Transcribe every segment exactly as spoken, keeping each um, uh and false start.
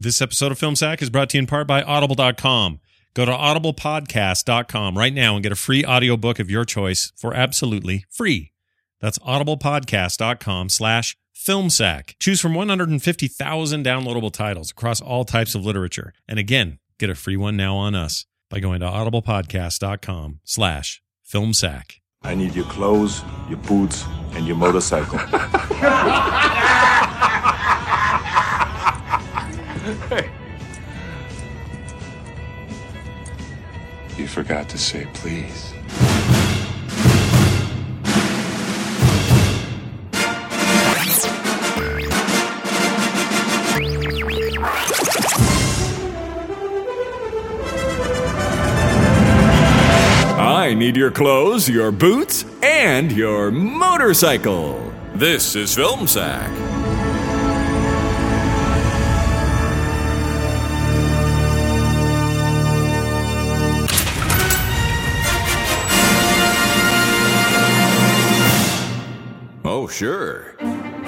This episode of Film Sack is brought to you in part by Audible dot com. Go to audible podcast dot com right now and get a free audiobook of your choice for absolutely free. That's audible podcast dot com slash filmsack. Choose from one hundred fifty thousand downloadable titles across all types of literature. And again, get a free one now on us by going to audible podcast dot com slash filmsack. I need your clothes, your boots, and your motorcycle. Hey. You forgot to say please. I need your clothes, your boots, and your motorcycle. This is Film Sack. Oh, sure.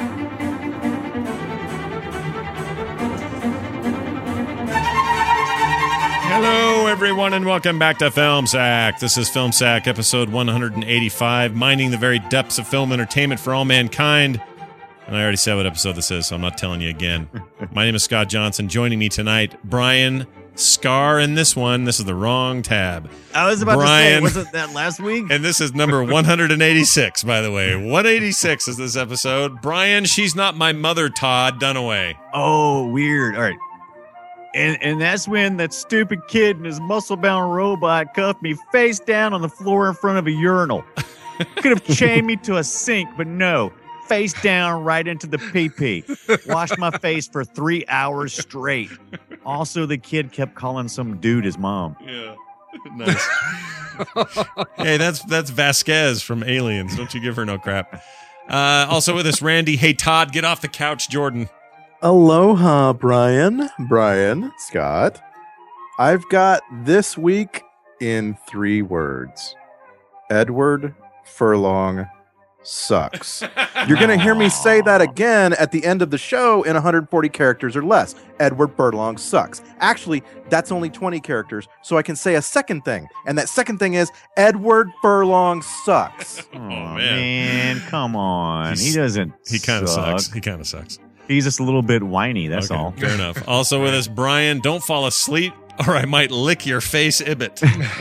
Hello, everyone, and welcome back to Film Sack. This is Film Sack, episode one hundred eighty-five, mining the very depths of film entertainment for all mankind. And I already said what episode this is, so I'm not telling you again. My name is Scott Johnson. Joining me tonight, Brian Scar. In this one, this is the wrong tab. I was about Brian, to say, wasn't that last week? And this is number one hundred eighty-six, by the way. one eighty-six is this episode. Brian, She's Not My Mother, Todd Dunaway. Oh, weird. All right. And and that's when that stupid kid and his muscle-bound robot cuffed me face down on the floor in front of a urinal. Could have chained me to a sink, but no. Face down right into the pee-pee. Washed my face for three hours straight. Also, the kid kept calling some dude his mom. Yeah. Nice. Hey, that's that's Vasquez from Aliens. Don't you give her no crap. Uh, also with us, Randy. Hey, Todd, get off the couch, Jordan. Aloha, Brian. Brian, Scott. I've got this week in three words. Edward Furlong sucks. You're going to hear me say that again at the end of the show in one hundred forty characters or less. Edward Furlong sucks. Actually, that's only twenty characters, so I can say a second thing. And that second thing is Edward Furlong sucks. Oh, man. man, come on. He's, he doesn't He kind of suck. sucks. He kind of sucks. He's just a little bit whiny, that's Okay, all. Fair enough. Also with us, Brian, don't fall asleep or I might lick your face, Ibbot.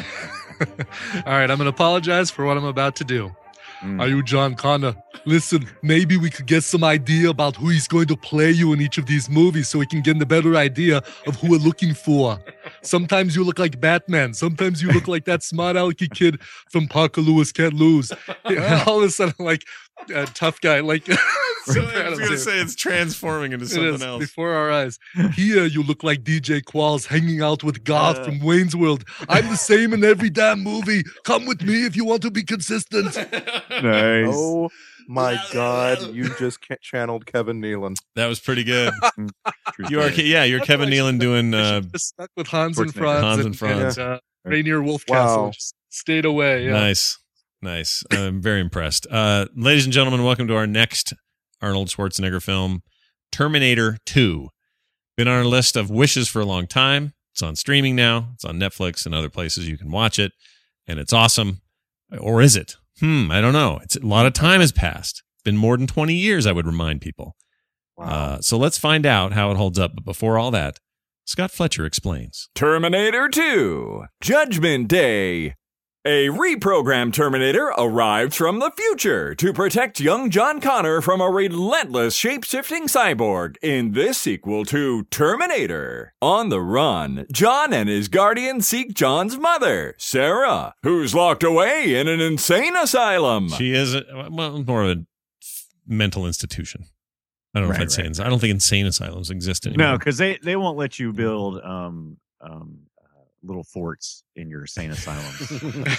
All right, I'm going to apologize for what I'm about to do. Mm. Are you John Connor? Listen, maybe we could get some idea about who he's going to play you in each of these movies so we can get a better idea of who we're looking for. Sometimes you look like Batman. Sometimes you look like that smart alecky kid from Parker Lewis Can't Lose. All of a sudden, like, a tough guy. Like, so I was going to say it's transforming into something it is, else. Before our eyes. Here, you look like D J Qualls hanging out with Garth uh, from Wayne's World. I'm the same in every damn movie. Come with me if you want to be consistent. Nice. Oh my God! You just channeled Kevin Nealon. That was pretty good. you are, yeah, you're Kevin Nealon doing uh, stuck with Hans and Franz. Hans and, and Franz. And, uh, Rainier Wolfcastle. Wow. Just stayed away. Yeah. Nice, nice. I'm very impressed. Uh, ladies and gentlemen, welcome to our next Arnold Schwarzenegger film, Terminator two. Been on our list of wishes for a long time. It's on streaming now. It's on Netflix and other places you can watch it, and it's awesome. Or is it? Hmm, I don't know. It's a lot of time has passed. Been more than twenty years, I would remind people. Wow. Uh, so let's find out how it holds up. But before all that, Scott Fletcher explains. Terminator two, Judgment Day. A reprogrammed Terminator arrived from the future to protect young John Connor from a relentless shape-shifting cyborg in this sequel to Terminator. On the run, John and his guardian seek John's mother, Sarah, who's locked away in an insane asylum. She is a, well, more of a mental institution. I don't know right, if I'd right, say right. I don't think insane asylums exist anymore. No, because they, they won't let you build um um little forts in your insane asylums.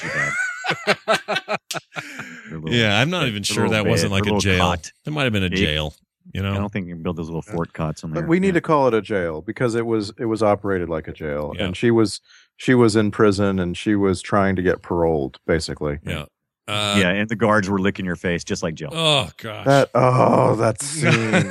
little, yeah, I'm not even sure that bed, wasn't like a jail. Cot. It might have been a jail. You know, I don't think you can build those little fort cots on there. But we need yeah. to call it a jail because it was it was operated like a jail, yeah. and she was she was in prison and she was trying to get paroled, basically. Yeah. Uh, yeah, and the guards were licking your face just like Jill. Oh gosh. That oh, that scene.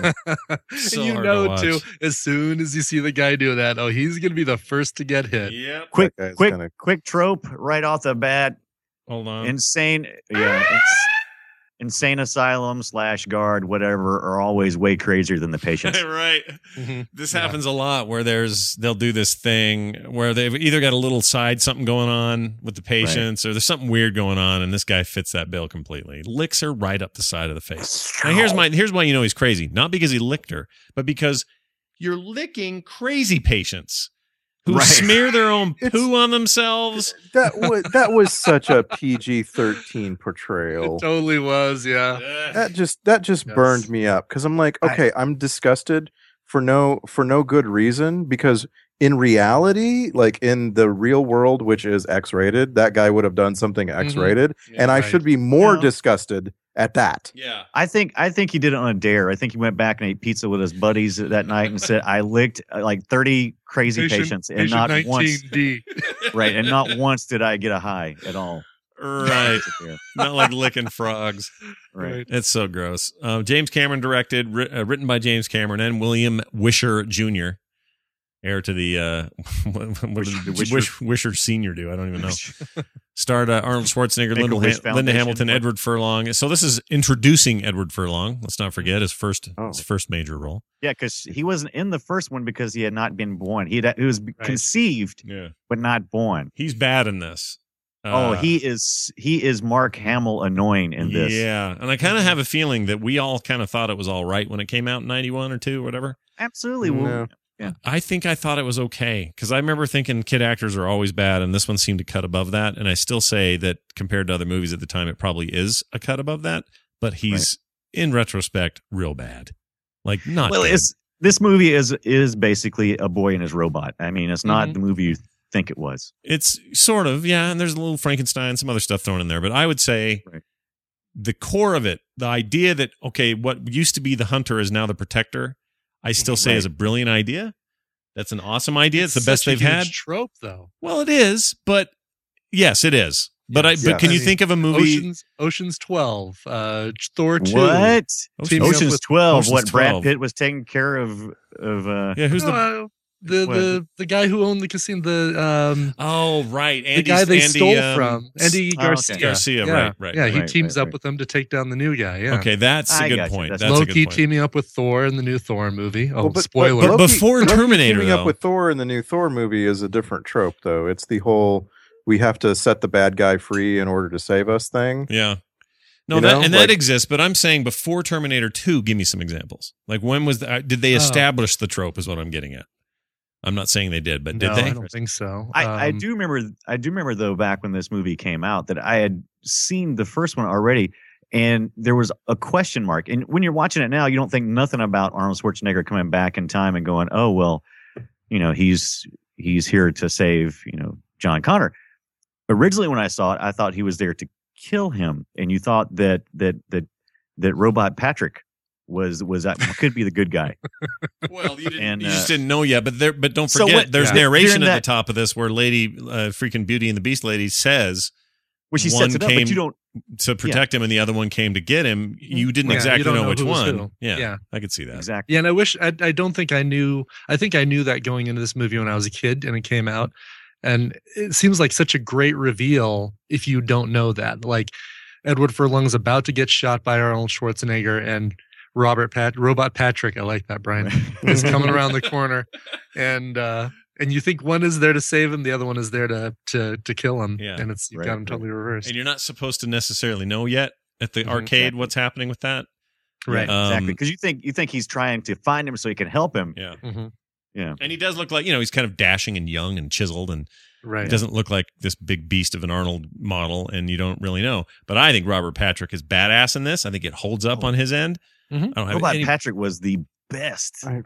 So and you hard to know watch. too, as soon as you see the guy do that, oh, he's gonna be the first to get hit. Yep. quick, That guy's quick, gonna- quick trope right off the bat. Hold on. Insane, yeah, ins- insane asylum slash guard, whatever, are always way crazier than the patients. Right. Mhm. This Yeah. happens a lot where there's they'll do this thing where they've either got a little side something going on with the patients or there's something weird going on, and this guy fits that bill completely. Licks her right up the side of the face. Now here's my here's why you know he's crazy. Not because he licked her, but because you're licking crazy patients who Right. smear their own It's- poo on themselves. that was that was such a P G thirteen portrayal. It totally was, yeah. Ugh. That just that just Yes. burned me up because I'm like, okay, I'm disgusted for no for no good reason, because in reality, like in the real world, which is X-rated, that guy would have done something X-rated, Yeah, and I right. should be more Yeah. disgusted at that. Yeah. I think I think he did it on a dare. I think he went back and ate pizza with his buddies that night and said, "I licked uh, like thirty crazy Patient- patients, and patient not once, nineteen D. right, and not once did I get a high at all." Right. Not like licking frogs. Right. It's so gross. Uh, James Cameron directed, ri- uh, written by James Cameron and William Wisher Junior, heir to the uh, what, what Wisher- did Wisher- Wish, Wisher Senior do? I don't even know. Starred uh, Arnold Schwarzenegger, Linda, Make-A-Wish Ha- Linda Foundation. Hamilton, Edward Furlong. So this is introducing Edward Furlong. Let's not forget his first Oh. his first major role. Yeah, because he wasn't in the first one because he had not been born. He he was conceived Yeah, but not born. he's bad in this. oh, Uh, he is he is Mark Hamill annoying in this. Yeah, and I kind of have a feeling that we all kind of thought it was all right when it came out in ninety-one or two or whatever. Absolutely. Well, No. I think I thought it was okay because I remember thinking kid actors are always bad, and this one seemed to cut above that. And I still say that compared to other movies at the time, it probably is a cut above that. But he's in retrospect real bad, like not. well, good. it's this movie is is basically a boy and his robot. I mean, it's not Mhm. the movie you think it was. It's sort of, yeah, and there's a little Frankenstein, some other stuff thrown in there. But I would say Right. the core of it, the idea that, okay, what used to be the hunter is now the protector, I still say Right. is a brilliant idea. That's an awesome idea. It's, the Such best a they've huge had. trope, though. Well, it is, but yes, it is. But I, Yes. but can you Yes. think of a movie? Oceans, Oceans twelve, uh, Thor two. What? Teaming up Ocean's with- twelve. Ocean's what Brad twelve. Pitt was taking care of of uh Yeah, who's the? Uh, the What? the the guy who owned the casino, the um, Oh, right, the Andy's, guy they Andy, stole um, from, Andy Oh, okay. Garcia. Garcia, yeah. right, right, Yeah, he right, teams right, up right. with them to take down the new guy. Yeah. Okay, that's a I good got you. point. That's That's, a Loki good point. teaming up with Thor in the new Thor movie. Oh, Well, but- spoiler! But Loki- before Loki Terminator, teaming up though. with Thor in the new Thor movie is a different trope, though. It's the whole we have to set the bad guy free in order to save us thing. Yeah. No, You that know, and like- that exists, but I'm saying before Terminator two, give me some examples. Like when was the, uh, did they Oh. establish the trope? Is what I'm getting at. I'm not saying they did, but did no, they? I don't think so. I, I Um, do remember I do remember though back when this movie came out that I had seen the first one already and there was a question mark. And when you're watching it now, you don't think nothing about Arnold Schwarzenegger coming back in time and going, "Oh, well, you know, he's he's here to save, you know, John Connor." Originally when I saw it, I thought he was there to kill him, and you thought that that that that Robot Patrick was was that could be the good guy. Well, you, didn't, And, you just uh, didn't know yet, but there. But don't So forget, what- there's Yeah. narration During at that- the top of this where Lady, uh, freaking Beauty and the Beast lady says Which he One sets it up, came- but you don't. to protect him, and the other one came to get him. You didn't Yeah, you exactly don't know, know which who was one. who. Yeah, Yeah. I could see that. Exactly. Yeah, and I wish I, I don't think I knew. I think I knew that going into this movie when I was a kid and it came out, and it seems like such a great reveal if you don't know that. Like Edward Furlong's about to get shot by Arnold Schwarzenegger, and Robert Pat Robot Patrick. I like that, Brian. is coming around the corner, and uh, and you think one is there to save him, the other one is there to to to kill him. Yeah. and it's you've Right, got him right. totally reversed. And you're not supposed to necessarily know yet at the Mhm. arcade Exactly. what's happening with that. Right. Um, exactly. Because you think you think he's trying to find him so he can help him. Yeah. Mhm. Yeah. And he does look like, you know, he's kind of dashing and young and chiseled, and Right. he doesn't look like this big beast of an Arnold model, and you don't really know. But I think Robert Patrick is badass in this. I think it holds up on his end. Mhm. I don't have Robot any. Patrick was the best. I-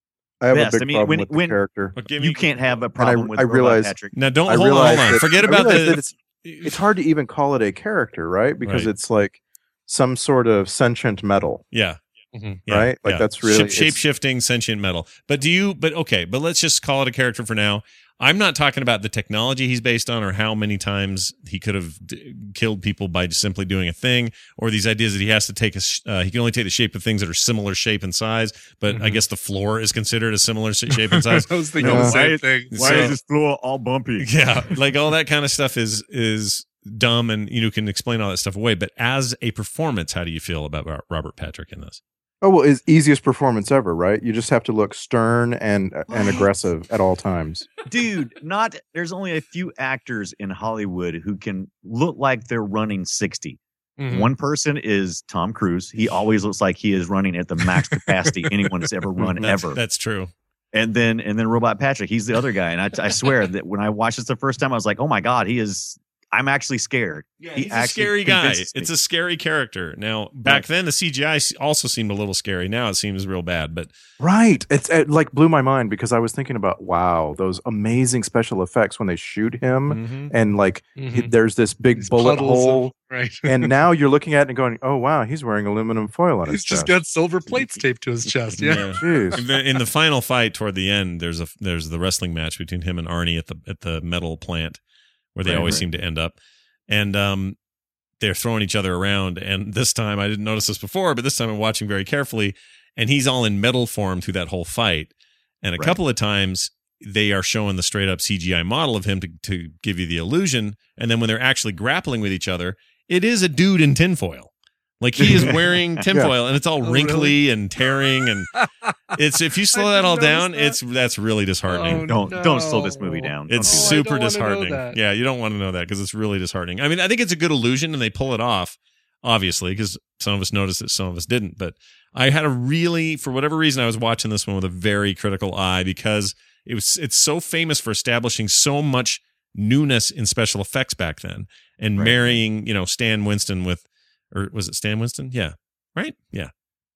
I have Best. a big I mean, problem when- with the when- character. But give me- You can't have a I- problem with I Robot realize- Patrick. Now, don't I hold on. realize Hold on. that- Forget I about realize the. that it's it's hard to even call it a character, right? Because Right. it's like some sort of sentient metal. yeah. Mhm. Yeah, right? Like yeah. that's really shape shifting sentient metal. But do you? But okay. But let's just call it a character for now. I'm not talking about the technology he's based on, or how many times he could have d- killed people by just simply doing a thing, or these ideas that he has to take a. Sh- uh, he can only take the shape of things that are similar shape and size. But Mm-hmm. I guess the floor is considered a similar sh- shape and size. I was thinking Yeah. the same Why- thing. Why So- is this floor all bumpy? Yeah, like all that kind of stuff is is dumb, and you know can explain all that stuff away. But as a performance, how do you feel about Ro- Robert Patrick in this? Oh well, his easiest performance ever, right? You just have to look stern and and aggressive at all times. Dude, not there's only a few actors in Hollywood who can look like they're running sixty. Mhm. One person is Tom Cruise. He always looks like he is running at the max capacity anyone has ever run That's, ever. that's true. And then and then Robot Patrick, he's the other guy. And I, I swear that when I watched this the first time, I was like, oh my God, he is I'm actually scared. Yeah, He he's a actually scary guy. convinces me. It's a scary character. Now, back Right. then, the C G I s- also seemed a little scary. Now it seems real bad. But Right. It's it like blew my mind because I was thinking about wow, those amazing special effects when they shoot him mhm. and like he- Mhm. there's this big These bullet puddles of- hole right. and now you're looking at it and going, "Oh wow, he's wearing aluminum foil on his He's just chest." got silver plates taped to his chest. Yeah. Yeah. Jeez. In the, in the final fight toward the end, there's a there's the wrestling match between him and Arnie at the at the metal plant, where they Right, always right. seem to end up, and um, they're throwing each other around. And this time, I didn't notice this before, but this time I'm watching very carefully, and he's all in metal form through that whole fight. And a Right. couple of times they are showing the straight up C G I model of him to to give you the illusion, and then when they're actually grappling with each other, it is a dude in tinfoil. Like he is wearing tinfoil, and it's all Oh, wrinkly really? and tearing, and it's if you slow I that all didn't down, notice it's that's really disheartening. Oh, Don't no. don't slow this movie down. It's Oh, I super don't wanna know disheartening. that. Yeah, you don't want to know that because it's really disheartening. I mean, I think it's a good illusion, and they pull it off, obviously, because some of us noticed it, some of us didn't. But I had a really, for whatever reason, I was watching this one with a very critical eye because it was it's so famous for establishing so much newness in special effects back then, and Right. marrying, you know, Stan Winston with, or was it Stan Winston? Yeah, right. Yeah.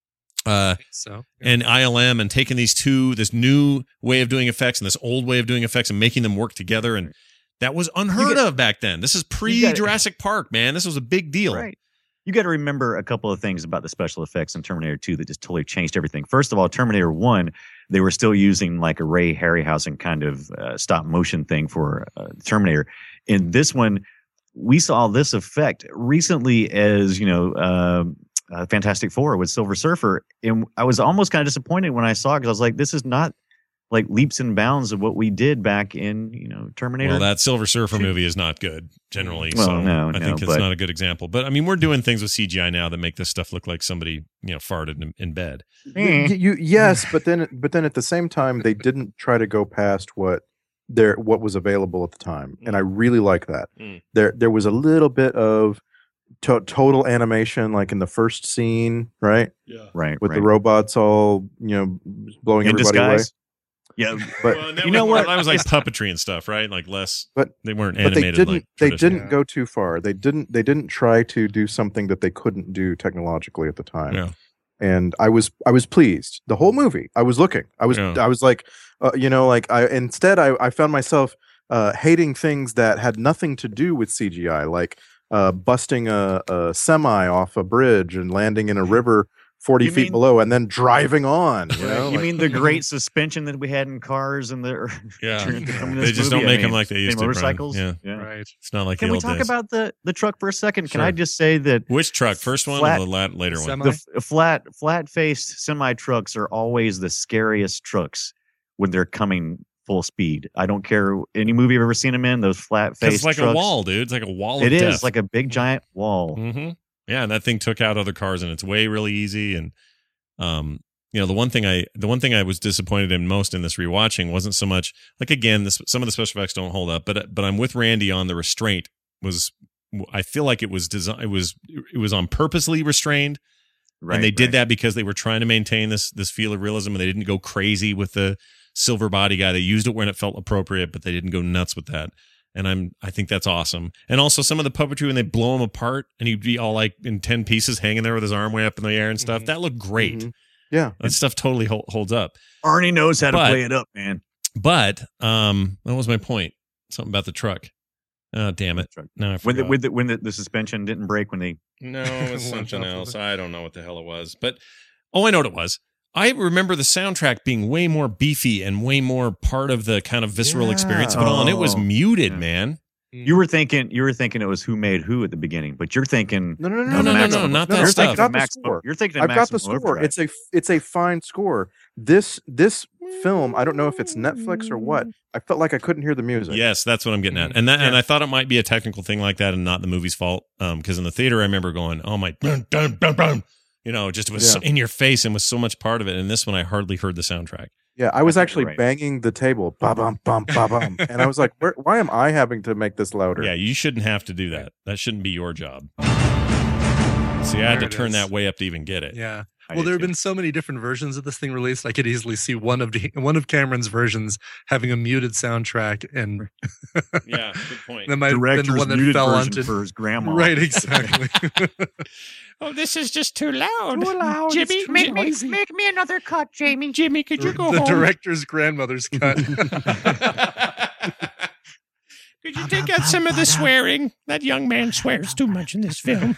Uh, So and I L M and taking these two, this new way of doing effects and this old way of doing effects and making them work together. And that was unheard You get- of back then. This is pre you get- Jurassic Park, man. This was a big deal. Right. You got to remember a couple of things about the special effects in Terminator two that just totally changed everything. First of all, Terminator one, they were still using like a Ray Harryhausen kind of uh, stop motion thing for uh, Terminator. In this one, we saw this effect recently as, you know, uh, uh, Fantastic Four with Silver Surfer. And I was almost kind of disappointed when I saw it because I was like, this is not like leaps and bounds of what we did back in, you know, Terminator. Well, that Silver Surfer movie is not good generally. Well, so no, I no, think it's but- not a good example. But I mean, we're doing things with C G I now that make this stuff look like somebody, you know, farted in, in bed. you, you yes, but then but then at the same time they didn't try to go past what there what was available at the time, and I really like that. Mm. There there was a little bit of to- total animation, like in the first scene, right, right. with right. the robots all you know blowing in everybody away. disguise. Yeah. But Well, that You was- know what? That was like puppetry and stuff, right? Like less, But- they weren't but they animated. didn't like they traditional. didn't go too far. They didn't they didn't try to do something that they couldn't do technologically at the time. Yeah. And I was I was pleased the whole movie. I was looking. I was Yeah. I was like, uh, you know, like I instead I, I found myself uh, hating things that had nothing to do with C G I, like uh, busting a, a semi off a bridge and landing in a river forty You feet mean- below, and then driving on. You know, you like- mean the great suspension that we had in cars and the Yeah. to come in They this just movie? don't I make them mean, like they used and to. Brian. motorcycles. Yeah. yeah. right. It's not like Can the we old talk days. about the the truck for a second? Can Sure. I just say that Which truck? First one Flat- or the lat- later one? Semi? the f- flat flat faced semi trucks are always the scariest trucks when they're coming full speed. I don't care any movie I've ever seen them in. Those flat 'Cause faced it's like trucks, a wall, dude. It's like a wall of It is death. like a big giant wall. Mm-hmm. Yeah, and that thing took out other cars, and it's way really easy. And um, you know, the one thing I the one thing I was disappointed in most in this rewatching wasn't so much like again, this some of the special effects don't hold up, but but I'm with Randy on the restraint. Was I feel like it was design it was it was on purposely restrained. Right, and they did right. that because they were trying to maintain this this feel of realism, and they didn't go crazy with the silver body guy. They used it when it felt appropriate, but they didn't go nuts with that. And I'm I think that's awesome. And also some of the puppetry when they blow him apart and he'd be all like in ten pieces hanging there with his arm way up in the air and stuff. Mhm. That looked great. Mhm. Yeah. That stuff totally hol- holds up. Arnie knows how to But- play it up, man. But um, what was my point? Something about the truck. Oh, damn it! No, I When forgot. the, when the when the, the suspension didn't break when they No, it's One something off of else. it. I don't know what the hell it was. But Oh, I know what it was. I remember the soundtrack being way more beefy and way more part of the kind of visceral Yeah. experience of it all, and it was Oh, muted, yeah. man. You were thinking you were thinking it was Who Made Who at the beginning, but you're thinking No, no, no, No, no, no, no, Maximum- no, not no, that you're stuff. thinking I've got of the Maximum- score. You're thinking of I've got the Maximum score. Overdrive. It's a it's a fine score. This this film, I don't know if it's Netflix or what. I felt like I couldn't hear the music. Yes, that's what I'm getting at, and that, and I thought it might be a technical thing like that, and not the movie's fault. Um, because in the theater, I remember going, "Oh my, dun, dun, dun, dun," you know, just it was so Yeah. in your face and was so much part of it. And this one, I hardly heard the soundtrack. Yeah, I was I think actually you're right. banging the table, ba bum bum ba bum, and I was like, Where, "Why am I having to make this louder?" Yeah, you shouldn't have to do that. That shouldn't be your job. See, I had There to it turn is. that way up to even get it. Yeah. I Well, did there have too. been so many different versions of this thing released. I could easily see one of the, one of Cameron's versions having a muted soundtrack, and Yeah, good point. that might have been Director's the one that muted fell version onto. for his grandma. Right, exactly. Oh, this is just too loud. Too loud. Jimmy, It's too make me, noisy. make me another cut, Jamie. Jimmy, could you go the home? director's grandmother's cut. Could you take out some of the swearing? That young man swears too much in this film.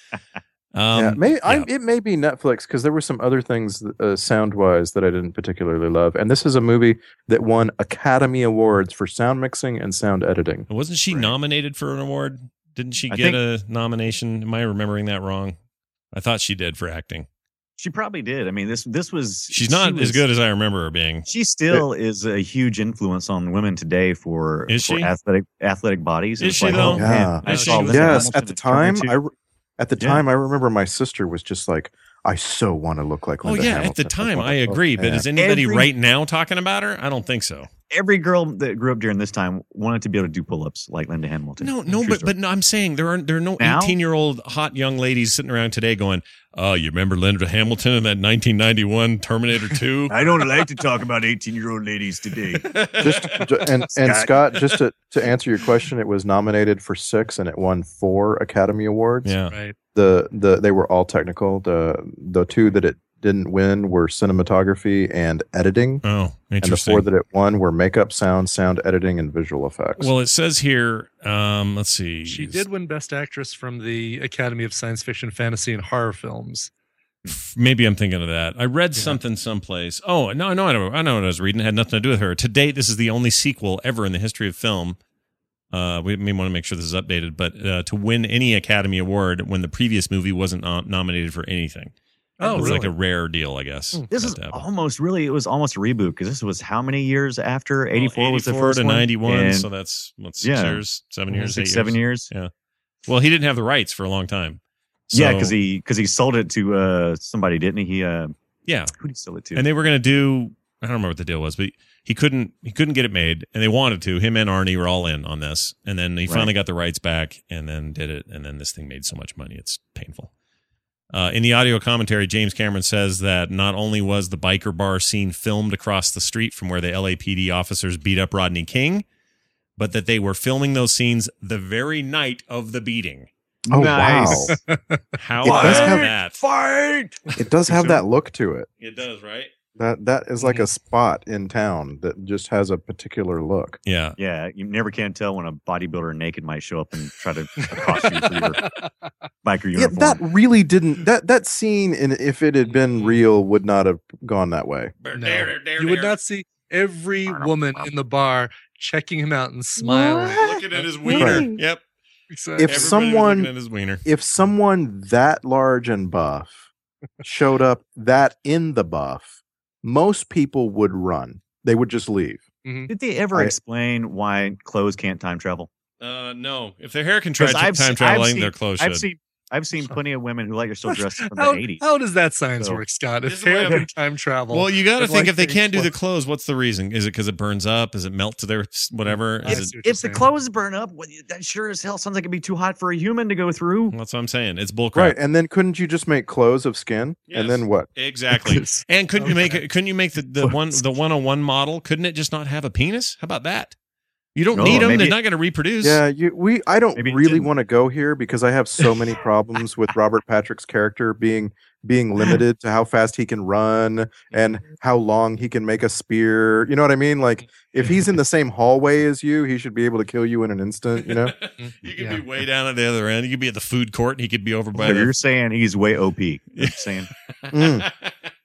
Um, yeah, may, I, yeah. it may be Netflix because there were some other things uh, sound wise that I didn't particularly love, and this is a movie that won Academy Awards for sound mixing and sound editing. Wasn't she Right. nominated for an award? Didn't she I get think- a nomination? Am I remembering that wrong? I thought she did for acting. She probably did. I mean, this this was. She's she not was- as good as I remember her being. She still is a huge influence on women today for, Is for she? athletic athletic bodies. Is It's she, like, though? oh, man, Yeah. I Is saw she? Linda Yes, Hamilton at the at Terminator time, two. I re- at the Yeah. time I remember my sister was just like, "I so want to look like." Oh Linda yeah, Hamilton. at the time like, I oh, agree. But man. is anybody Every- right now talking about her? I don't think so. Every girl that grew up during this time wanted to be able to do pull-ups like Linda Hamilton. No, no, True but story. but no, I'm saying there are there are no Now? eighteen year old hot young ladies sitting around today going, "Oh, you remember Linda Hamilton in that nineteen ninety-one Terminator two?" I don't like to talk about eighteen-year-old ladies today. just ju- and and Scott. Scott, just to to answer your question, it was nominated for six and it won four Academy Awards. Yeah. Right. The the they were all technical. The the two that it didn't win were cinematography and editing, Oh, and the interesting. four that it won were makeup, sound, sound editing, and visual effects. Well, it says here. Um, let's see. She did win Best Actress from the Academy of Science Fiction, Fantasy, and Horror Films. Maybe I'm thinking of that. I read Yeah. something someplace. Oh no, no, I know, I know what I was reading. It had nothing to do with her. To date, this is the only sequel ever in the history of film. Uh, we may want to make sure this is updated, but uh, to win any Academy Award when the previous movie wasn't no- nominated for anything. Oh, it's really? like a rare deal, I guess. This that is to happen. almost really, it was almost a reboot because this was how many years after? eighty-four Well, was the eighty-four first to one? ninety-one, And so that's what six Yeah. years, seven six, years, eight seven years. years. Well, he didn't have the rights for a long time. Yeah, So- because he because he sold it to uh, somebody, didn't he? He uh, yeah, who did he sell it to? and they were going to do. I don't remember what the deal was, but he couldn't. He couldn't get it made, and they wanted to. Him and Arnie were all in on this, and then he Right. finally got the rights back, and then did it, and then this thing made so much money, it's painful. Uh, in the audio commentary, James Cameron says that not only was the biker bar scene filmed across the street from where the L A P D officers beat up Rodney King, but that they were filming those scenes the very night of the beating. oh Nice. wow, How It does about have- that? Fight! it does have that look to it. It does, right? That that is like a spot in town that just has a particular look. Yeah. Yeah, you never can tell when a bodybuilder naked might show up and try to accost you for your biker Yeah, uniform. that really didn't. That that scene, in if it had been real, would not have gone that way. No. You would not see every woman in the bar checking him out and smiling. Looking at his wiener. Right. Yep. Exactly. If Everybody was someone- looking at his wiener. If someone that large and buff showed up that in the buff, most people would run. They would just leave. Mhm. Did they ever I- explain why clothes can't time travel? Uh, no. If their hair can try 'Cause I've time se- I've traveling, seen- their clothes I've should. seen I've seen plenty of women who like are still dressed from How, the eighties. how does that science So- work, Scott? This If is the way hair I'm- can time travel. Well, you got to I'd think like if they to can't do the explore- clothes, what's the reason? Is it because it burns up? Is it melt to their whatever? I Is see it, what you're If the saying. clothes burn up, well, that sure as hell sounds like it'd be too hot for a human to go through. that's what I'm saying. It's bullcrap. Right, and then couldn't you just make clothes of skin? Yes. And then what? Exactly. And couldn't you make it? Couldn't you make the, the one the one oh one model? Couldn't it just not have a penis? How about that? You don't No, need them. maybe- They're not going to reproduce. Yeah, you we I don't Maybe it really didn't. want to go here because I have so many problems with Robert Patrick's character being being limited to how fast he can run and how long he can make a spear. You know what I mean? Like if he's in the same hallway as you, he should be able to kill you in an instant, you know? you could Yeah. be way down at the other end. You could be at the food court, and he could be over by So the. you're saying he's way O P. You're saying Mm.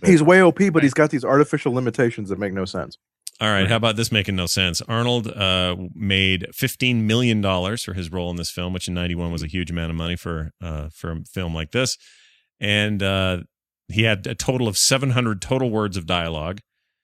but He's way O P, but he's got these artificial limitations that make no sense. All right, how about this making no sense? Arnold uh, made fifteen million dollars for his role in this film, which in ninety-one was a huge amount of money for uh, for a film like this. And uh, he had a total of seven hundred total words of dialogue.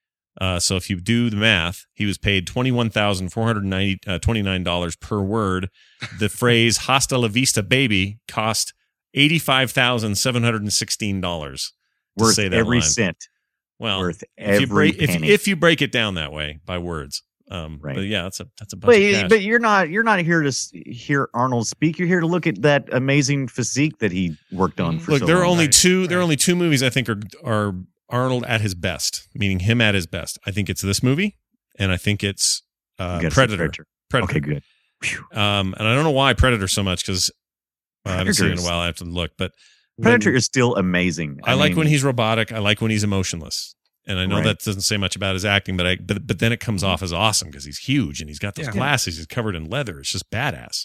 Uh, so if you do the math, he was paid twenty-one thousand four hundred twenty-nine dollars per word. The phrase "Hasta la vista, baby" cost eighty-five thousand seven hundred sixteen dollars to worth say that every line. cent. Well, Worth if you, every break, if, penny. if you break it down that way by words. Um, Right. But yeah, that's a that's a bunch But, of cash. but you're not you're not here to s- hear Arnold speak. You're here to look at that amazing physique that he worked on for Look, so there are long. only Right, two. There are right. only two movies I think are are Arnold at his best, meaning him at his best. I think it's this movie, and I think it's You uh, gotta say Predator. Predator. Okay, good. Phew. Um, and I don't know why Predator so much because uh, I haven't seen it in a Predator's- while. I have to look, but Predator when- is still amazing. I, like mean, when he's robotic. I like when he's emotionless. And I know Right. that doesn't say much about his acting, but I but but then it comes off as awesome because he's huge and he's got those Yeah. glasses. He's covered in leather. It's just badass.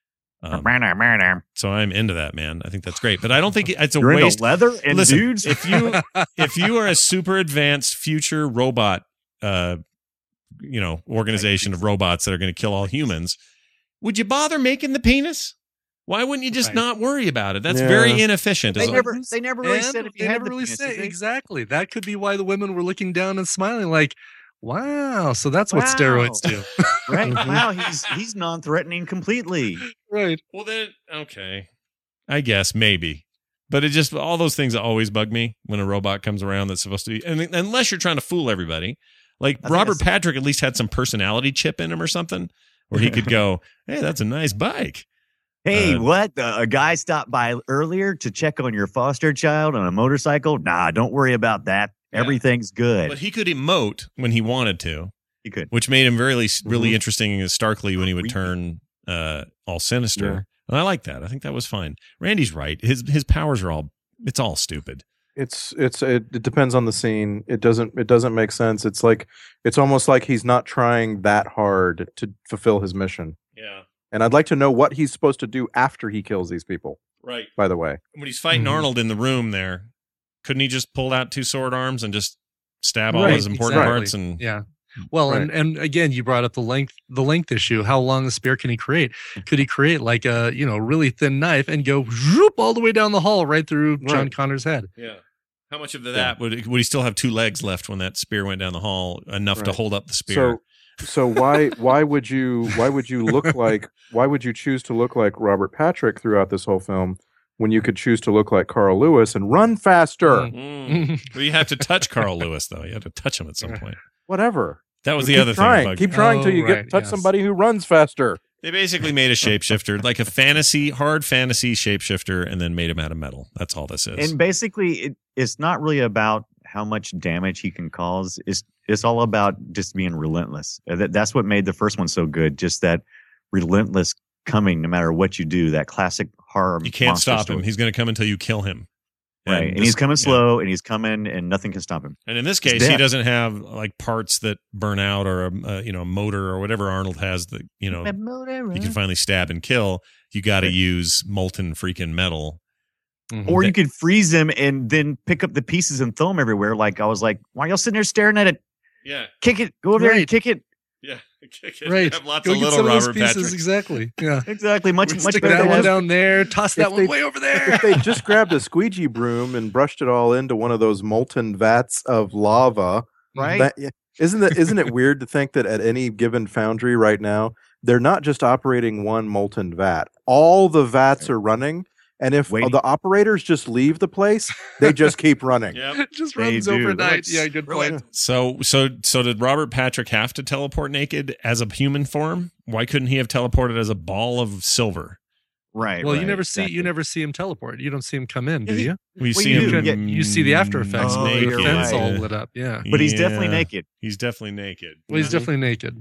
Um, You're so I'm into that, man. I think that's great. But I don't think it's a into waste. leather and Listen, dudes. if you if you are a super advanced future robot, uh, you know, organization of robots that are going to kill all humans, would you bother making the penis? Why wouldn't you just Right. not worry about it? That's Yeah. very inefficient. they Is- never they never really And said if you they had never the really penis, say did they? exactly. That could be why the women were looking down and smiling, like, "Wow!" So that's what Wow. steroids do, Right? Mhm. Wow, he's he's non-threatening completely. right? Well, then, okay. I guess, maybe. But it just, all those things always bug me when a robot comes around that's supposed to be, and unless you're trying to fool everybody. Like, I think Robert that's- Patrick at least had some personality chip in him or something, where he could go, hey, that's a nice bike. Hey, Uh, what? Uh, a guy stopped by earlier to check on your foster child on a motorcycle? Nah, don't worry about that. Yeah. Everything's good. But he could emote when he wanted to, He could. which made him really, really Mhm. interesting and starkly when he would Creepy. turn uh, all sinister. Yeah. And I like that. I think that was fine. Randy's right. His his powers are all, it's all stupid. It's it's it, it depends on the scene. It doesn't it doesn't make sense. It's like it's almost like he's not trying that hard to fulfill his mission. Yeah. And I'd like to know what he's supposed to do after he kills these people. Right. By the way, When he's fighting Mhm. Arnold in the room there, couldn't he just pull out two sword arms and just stab all Right, his important exactly. parts? And Yeah. Well, and, and again, you brought up the length, the length issue. How long a spear can he create? Could he create like a you know really thin knife and go zoop all the way down the hall right through John Right. Connor's head? yeah. How much of that would would he still have two legs left when that spear went down the hall, enough to Right. hold up the spear? so so why why would you why would you look like why would you choose to look like Robert Patrick throughout this whole film when you could choose to look like Carl Lewis and run faster? Mm. Mm. Well, you have to touch Carl Lewis though. You have to touch him at some point. Whatever. That was the Keep other trying. thing. that bugged Keep me. trying till Oh, you right, get touch yes. somebody who runs faster. They basically made a shapeshifter, like a fantasy, hard fantasy shapeshifter, and then made him out of metal. That's all this is. And basically, it, it's not really about how much damage he can cause. It's it's all about just being relentless. Uh, That, that's what made the first one so good. Just that relentless coming, no matter what you do. That classic horror. You can't monster stop story. him. He's going to come until you kill him. right, and this- he's coming yeah. slow, and he's coming, and nothing can stop him. And in this He's case, he dead. doesn't have like parts that burn out or a, a you know a motor or whatever Arnold has that you know you can finally stab and kill. You got to Right. use molten freaking metal. Mhm. Or you could freeze him and then pick up the pieces and throw them everywhere. Like I was like, why are y'all sitting there staring at it? Yeah, Kick it, go over there and Right. kick it. yeah. right. Have lots Go of get little some of those Robert pieces. Patrick. Exactly. Yeah. Exactly, much much Stick better that than one have- down there. Toss that If one they- way over If there. they just grabbed a squeegee broom and brushed it all into one of those molten vats of lava, right? that, yeah, isn't that isn't it weird to think that at any given foundry right now, they're not just operating one molten vat. All the vats are running, and if Waiting. the operators just leave the place, they just keep running. Yep. It just They runs do. overnight. That's Yeah, good really- point. So so so did Robert Patrick have to teleport naked as a human form? Why couldn't he have teleported as a ball of silver? Right. Well, you right, never see exactly. you never see him teleport. You don't see him come in, do Yeah, he- you? We Well, see you him. do. You, you see the after effects Oh, of the you're fence right. all lit up. Yeah. But he's definitely Yeah. naked. He's definitely naked. Well, he's Mhm. definitely naked.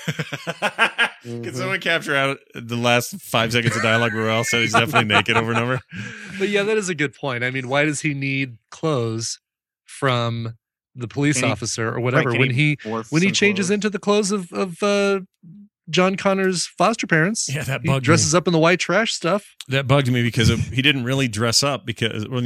Can someone capture out the last five seconds of dialogue where Al said he's definitely naked over and over? But yeah, that is a good point. I mean, why does he need clothes from the police Can he- officer or whatever Right, can when he morph when he some changes clothes? into the clothes of of uh, John Connor's foster parents? Yeah, that He bugged dresses me. up in the white trash stuff. That bugged me because it, he didn't really dress up because when you,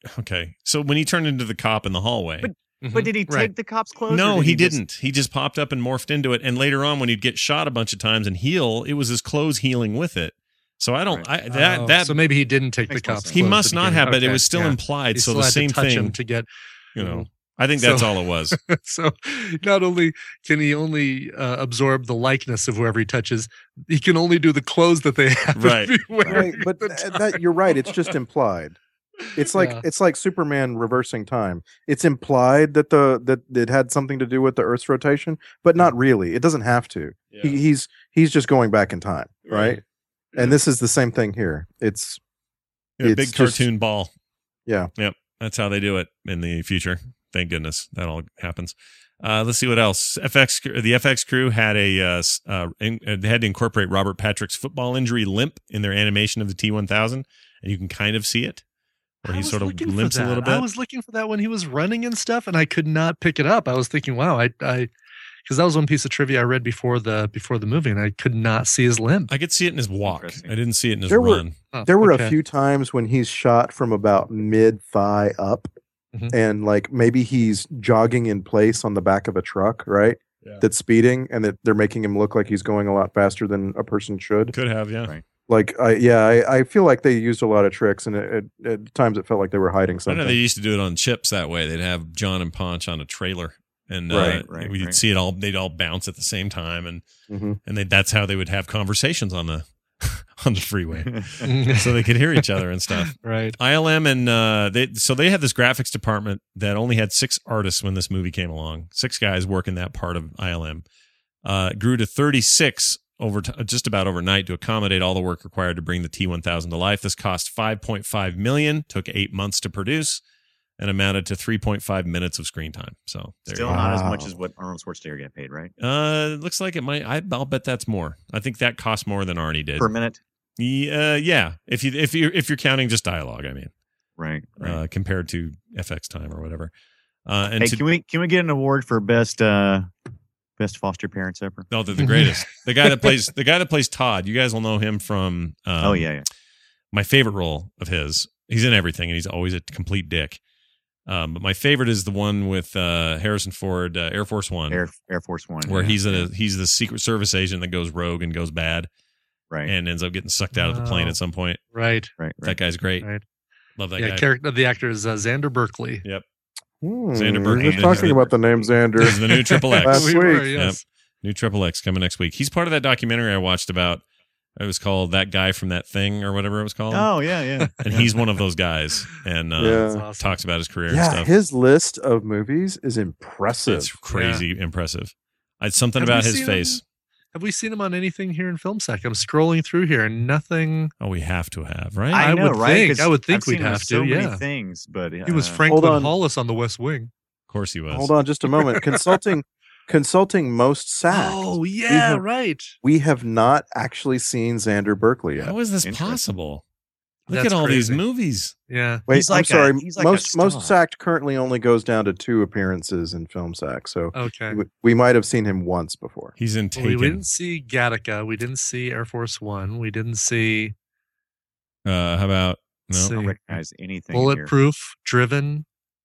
okay. So when he turned into the cop in the hallway. But- Mhm. But did he take Right. the cop's clothes? or No, did he, just- didn't. He just popped up and morphed into it. And later on, when he'd get shot a bunch of times and heal, it was his clothes healing with it. So I don't. I, that Oh, that so maybe he didn't take the Makes more cops. sense. he clothes must at the not beginning. have, but it Okay, was still yeah. implied. He So still the had same to touch thing. him to get. You know, Mhm. I think that's So- all it was. So not only can he only uh, absorb the likeness of whoever he touches, he can only do the clothes that they have Right. to be wearing. Right, but at the th- time. that you're right. It's just implied. It's like Yeah. it's like Superman reversing time. It's implied that the that it had something to do with the Earth's rotation, but not really. It doesn't have to. He, he's he's just going back in time, right? And this is the same thing here. It's Yeah, it's big just- cartoon ball. Yeah. Yep. That's how they do it in the future. Thank goodness that all happens. Uh, let's see what else. F X the F X crew had a uh, s- uh, in, uh, they had to incorporate Robert Patrick's football injury limp in their animation of the T one thousand, and you can kind of see it where I he was sort of looking for limps a that. little bit. I was looking for that when he was running and stuff, and I could not pick it up. I was thinking, wow, I, I, because that was one piece of trivia I read before the before the movie, and I could not see his limp. I could see it in his walk. Interesting. I didn't see it in his There were- run. Oh, there were okay. a few times when he's shot from about mid thigh up, Mhm. and like maybe he's jogging in place on the back of a truck, right? Yeah. That's speeding, and that they're making him look like he's going a lot faster than a person should. Could have, yeah. Right. Like, I yeah, I, I feel like they used a lot of tricks, and it, it, at times it felt like they were hiding I something. know they used to do it on chips that way. They'd have John and Ponch on a trailer, and uh, Right, right, we'd right. see it all. They'd all bounce at the same time, and hmm and they, that's how they would have conversations on the on the freeway, so they could hear each other and stuff. Right. I L M and uh, they so they had this graphics department that only had six artists when this movie came along. Six guys working that part of I L M. Uh, it grew to thirty-six over t- just about overnight to accommodate all the work required to bring the T one thousand to life. This cost five point five million dollars, took eight months to produce, and amounted to three point five minutes of screen time. So there Still you go. not as Wow. much as what Arnold Schwarzenegger got paid, right? Uh, it looks like it might. I, I'll bet that's more. I think that cost more than Arnie did. Per minute. Yeah, uh, yeah. If you if you if you're counting just dialogue, I mean. Right. right. Uh, compared to F X time or whatever. Uh, and hey, to, can we can we get an award for best uh best foster parents ever? no, they're the greatest. the guy that plays the guy that plays Todd. You guys will know him from. Um, oh yeah, yeah. My favorite role of his. He's in everything, and he's always a complete dick. Um, but my favorite is the one with uh, Harrison Ford, uh, Air Force One, Air Air Force One, where yeah, he's yeah. a he's the Secret Service agent that goes rogue and goes bad, right, and ends up getting sucked out of the plane Wow. at some point. Right. right, That right. guy's great. Right. Love that yeah. guy. Character. The actor is uh, Xander Berkeley. Yep. Hmm, Xander we Berkeley were did talking the- about the name Xander. This is the new Triple X. Last we week. were, yes. New Triple X coming next week. He's part of that documentary I watched about. It was called That Guy from That Thing or whatever it was called. Oh yeah, yeah. And he's one of those guys, and uh, Yeah. That's awesome. talks about his career and Yeah, stuff. his list of movies is impressive. It's crazy impressive. It's something Have about we his seen face. him- Have we seen him on anything here in FilmSack? I'm scrolling through here and nothing. Oh, we have to have, right? I know, would right? think- 'Cause I would think I've we'd seen him in have so to, many yeah. things, but He was uh, Franklin on. Hollis on The West Wing. Of course he was. Hold on just a moment. Consulting consulting most sacked. Oh yeah, have- right. We have not actually seen Xander Berkeley yet. How is this Interesting. possible? Look That's at all these crazy. movies. Yeah. Wait, He's like I'm a- sorry. he's like a most most star. sacked currently only goes down to two appearances in film sack. So Okay. we, we might have seen him once before. He's in We, Taken. we didn't see Gattaca. We didn't see Air Force One. We didn't see uh, how about let's no? I see, don't recognize anything. here. Bulletproof, Driven.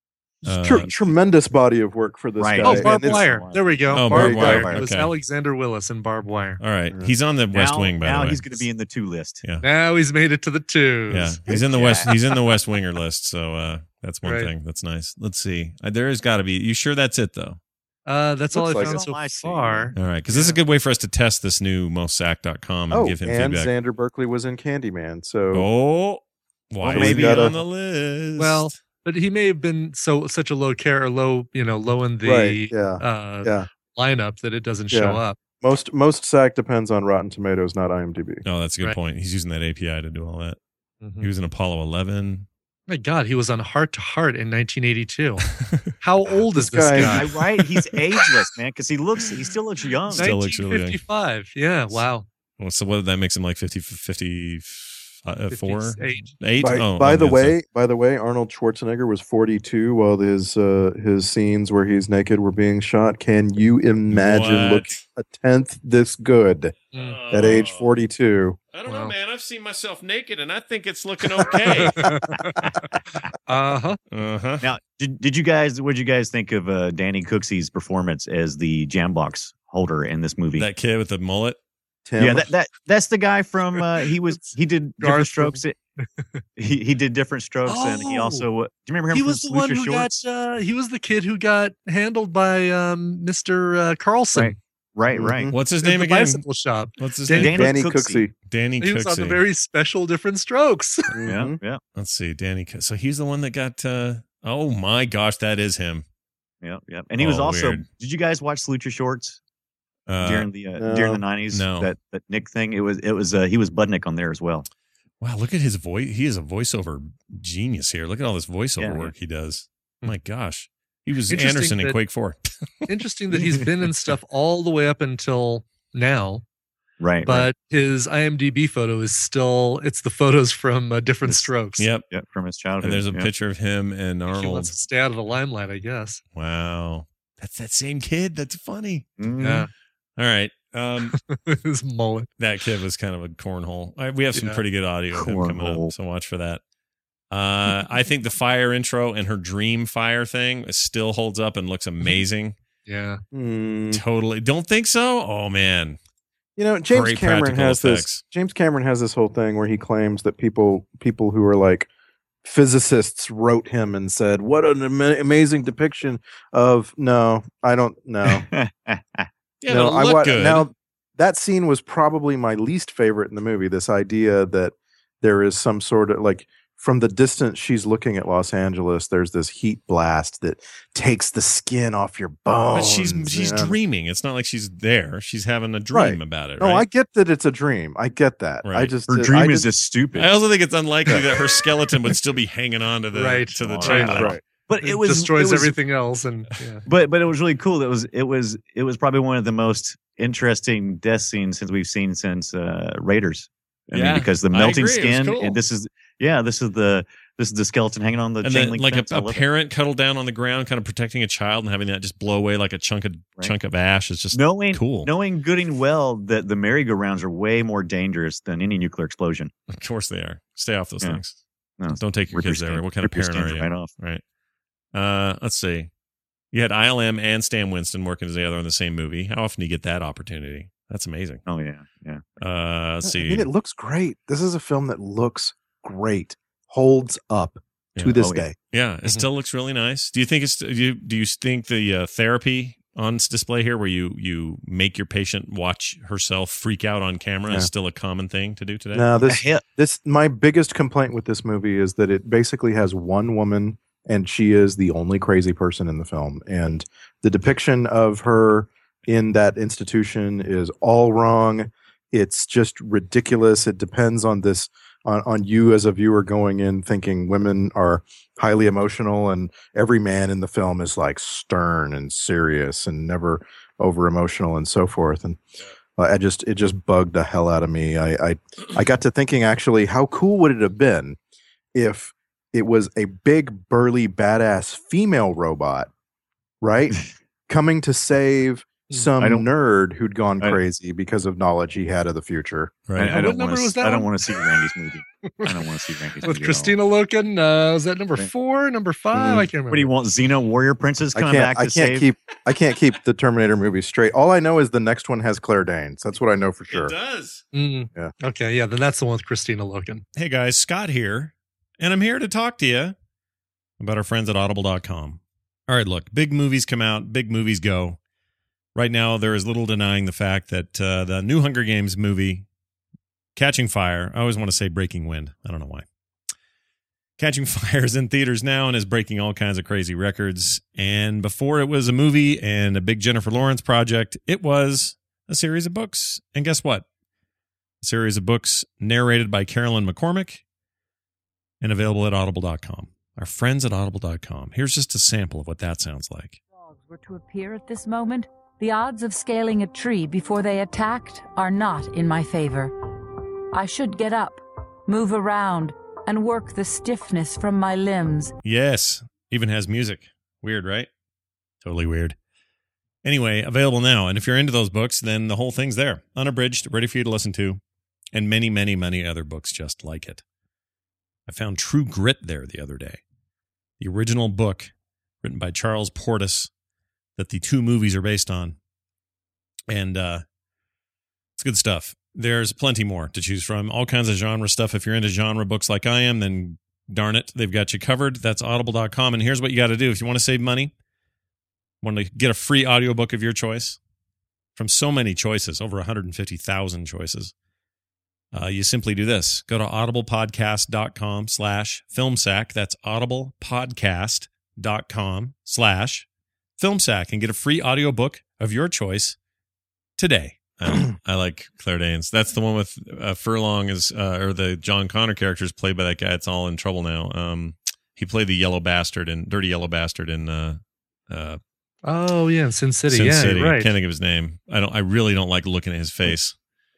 Uh, Tr- tremendous body of work for this Right. guy. Oh, and Barbed it's- Wire. There we go. Oh, Barbed Barbed Wire. Wire, It was okay. Alexander Willis in Barbed Wire. All right, he's on the West now, Wing, by now the way. he's going to be in the two list. Yeah. Now he's made it to the twos. Yeah, he's in the West. He's in the West Winger list, so uh, that's one Right. thing. That's nice. Let's see. Uh, there has got to be. You sure that's it though? Uh, that's all I Looks like found it. so That's all I see. far. All right, because this is a good way for us to test this new most sack dot com and Oh, give him and feedback. Xander Berkeley was in Candyman. So Oh, why Well, is maybe he gotta- on the list? Well, but he may have been so such a low care or low, you know, low in the right, yeah, uh, yeah. lineup that it doesn't Yeah. show up. Most most sack depends on Rotten Tomatoes, not IMDb. no, that's a good Right. point. He's using that A P I to do all that. Mhm. He was in Apollo eleven. My God, he was on Heart to Heart in nineteen eighty-two. How old is This this guy- guy? I, right? He's ageless, man, because he looks he still looks young. Still looks really young. nineteen fifty-five. Yeah, wow. Well, so what that makes him like fifty, uh, four, fifty-eight. eight. By, oh, by oh, the man, way, by the way, Arnold Schwarzenegger was forty-two while his uh, his scenes where he's naked were being shot. Can you imagine What? looking a tenth this good Mm. at age Oh. forty-two? I don't Wow. know, man. I've seen myself naked, and I think it's looking okay. uh huh. uh huh. Now, did, did you guys, what did you guys think of uh, Danny Cooksey's performance as the Jambox holder in this movie? That kid with the mullet. Tim, yeah, that, that that's the guy from, uh, he was, he did different Garth strokes. he, he did different strokes, and he Oh. also, uh, do you remember him He from was the Salute one Your who Shorts? got. Uh, he was the kid who got handled by um, Mister Uh, Carlson. Right. Right, right. Mhm. What's his at name the again? bicycle shop. What's his Dan- name? Danny Danny Cooksey. Cooksey. Danny He was on the Cooksey. very special different strokes. Yeah, Mhm. yeah, Let's see, Danny. Co- So he's the one that got. Uh, oh my gosh, that is him. yeah, yeah. And he was Oh, also, weird. did you guys watch Salute Your Shorts Uh, during the, uh, no. during the nineties? No. That, that Nick thing? It was, it was, uh, he was Budnick on there as well. wow, look at his voice. He is a voiceover genius here. Look at all this voiceover Yeah, work he does. My gosh, he was Interesting Anderson in that- Quake Four. Interesting that he's been in stuff all the way up until now, Right. but right. his IMDb photo is still. It's the photos from uh, different strokes. Yep. Yeah, from his childhood. And there's a yeah. picture of him and He Arnold. wants to stay out of the limelight, I guess. Wow, that's that same kid. That's funny. Mhm. Yeah, All right. Um, his mullet. that kid was kind of a cornhole. I, we have some Yeah. pretty good audio of him coming Cornhole. up, so watch for that. Uh, I think the fire intro and her dream fire thing still holds up and looks amazing. Yeah, Mm. Totally. Don't think so? Oh man. You know, James Great Cameron practical has effects. this. James Cameron has this whole thing where he claims that people people who are like physicists wrote him and said, "What an ama- amazing depiction of." No, I don't know. Yeah, no, it'll I look wa- good. Now that scene was probably my least favorite in the movie. This idea that there is some sort of like from the distance she's looking at Los Angeles, there's this heat blast that takes the skin off your bones. but she's she's you know? dreaming. It's not like she's there. She's having a dream Right. about it. No, I right? get that it's a dream. I get that. I Right. just Her I dream is just- just stupid. I also think it's unlikely that her skeleton would still be hanging on to the Right. to the Oh, trailer. right. but it, it was destroys it was, everything else, and yeah. But but it was really cool. It was it was it was probably one of the most interesting death scenes since we've seen since uh, Raiders. I Yeah, mean, because the I melting agree. It was skin. cool. And this is yeah. This is the this is the skeleton hanging on the And chain then, link like a, fence. I a love it. parent cuddled down on the ground, kind of protecting a child, and having that just blow away like a chunk of Right. chunk of ash is just knowing cool. knowing good and well that the merry-go-rounds are way more dangerous than any nuclear explosion. Of course they are. Stay off those Yeah. things. No. Don't take your Rip your kids there. skin- What kind of rip your parent are skins you? right off. Right. Uh, let's see. You had I L M and Stan Winston working together in the same movie. How often do you get that opportunity? That's amazing. Oh yeah, yeah. Uh, let's I see. mean, it looks great. This is a film that looks great, holds up Yeah. to this Oh, yeah. day. Yeah, it still looks really nice. Do you think it's do you do you think the uh, therapy on display here, where you you make your patient watch herself freak out on camera, Yeah. is still a common thing to do today? Now, this Hell, this my biggest complaint with this movie is that it basically has one woman, and she is the only crazy person in the film, and the depiction of her in that institution is all wrong. It's just ridiculous. It depends on this on, on you as a viewer going in thinking women are highly emotional, and every man in the film is like stern and serious and never over emotional and so forth. And uh, I just it just bugged the hell out of me. I, I I got to thinking, actually, how cool would it have been if it was a big burly badass female robot, right, coming to save some I don't- nerd who'd gone I- crazy because of knowledge he had of the future. Right. I, I What don't number want was to. that I don't one? want to see Randy's movie. I don't want to see Randy's With movie at all. Christina Loken, uh, was that number Right. four, number five? Mhm. I can't remember. What do you want? Xena Warrior Princess I coming can't. back I to can't save? keep. I can't keep the Terminator movies straight. All I know is the next one has Claire Danes. That's what I know for sure. It does. Mm. Yeah. Okay, yeah, then that's the one with Christina Loken. Hey guys, Scott here, and I'm here to talk to you about our friends at audible dot com. All right, look, big movies come out, big movies go. Right now, there is little denying the fact that uh, the new Hunger Games movie, Catching Fire, I always want to say Breaking Wind. I don't know why. Catching Fire is in theaters now and is breaking all kinds of crazy records. And before it was a movie and a big Jennifer Lawrence project, it was a series of books. And guess what? A series of books narrated by Carolyn McCormick and available at audible dot com. Our friends at audible dot com. Here's just a sample of what that sounds like. Dogs were to appear at this moment, the odds of scaling a tree before they attacked are not in my favor. I should get up, move around, and work the stiffness from my limbs. Yes. Even has music. Weird, right? Totally weird. Anyway, available now. And if you're into those books, then the whole thing's there. Unabridged, ready for you to listen to. And many, many, many other books just like it. I found True Grit there the other day. The original book written by Charles Portis that the two movies are based on. And uh, it's good stuff. There's plenty more to choose from. All kinds of genre stuff. If you're into genre books like I am, then darn it, they've got you covered. That's audible dot com. And here's what you got to do. If you want to save money, want to get a free audiobook of your choice from so many choices, over one hundred fifty thousand choices, uh, you simply do this. Go to audiblepodcast.com slash filmsack. That's audiblepodcast.com slash filmsack and get a free audiobook of your choice today. Um, I like Claire Danes. That's the one with uh, Furlong is, uh, or the John Connor character is played by that guy. It's all in trouble now. Um, he played the yellow bastard in Dirty Yellow Bastard in uh, uh, Oh yeah, in Sin City. Sin yeah, City. right. Can't think of his name. I don't. I really don't like looking at his face.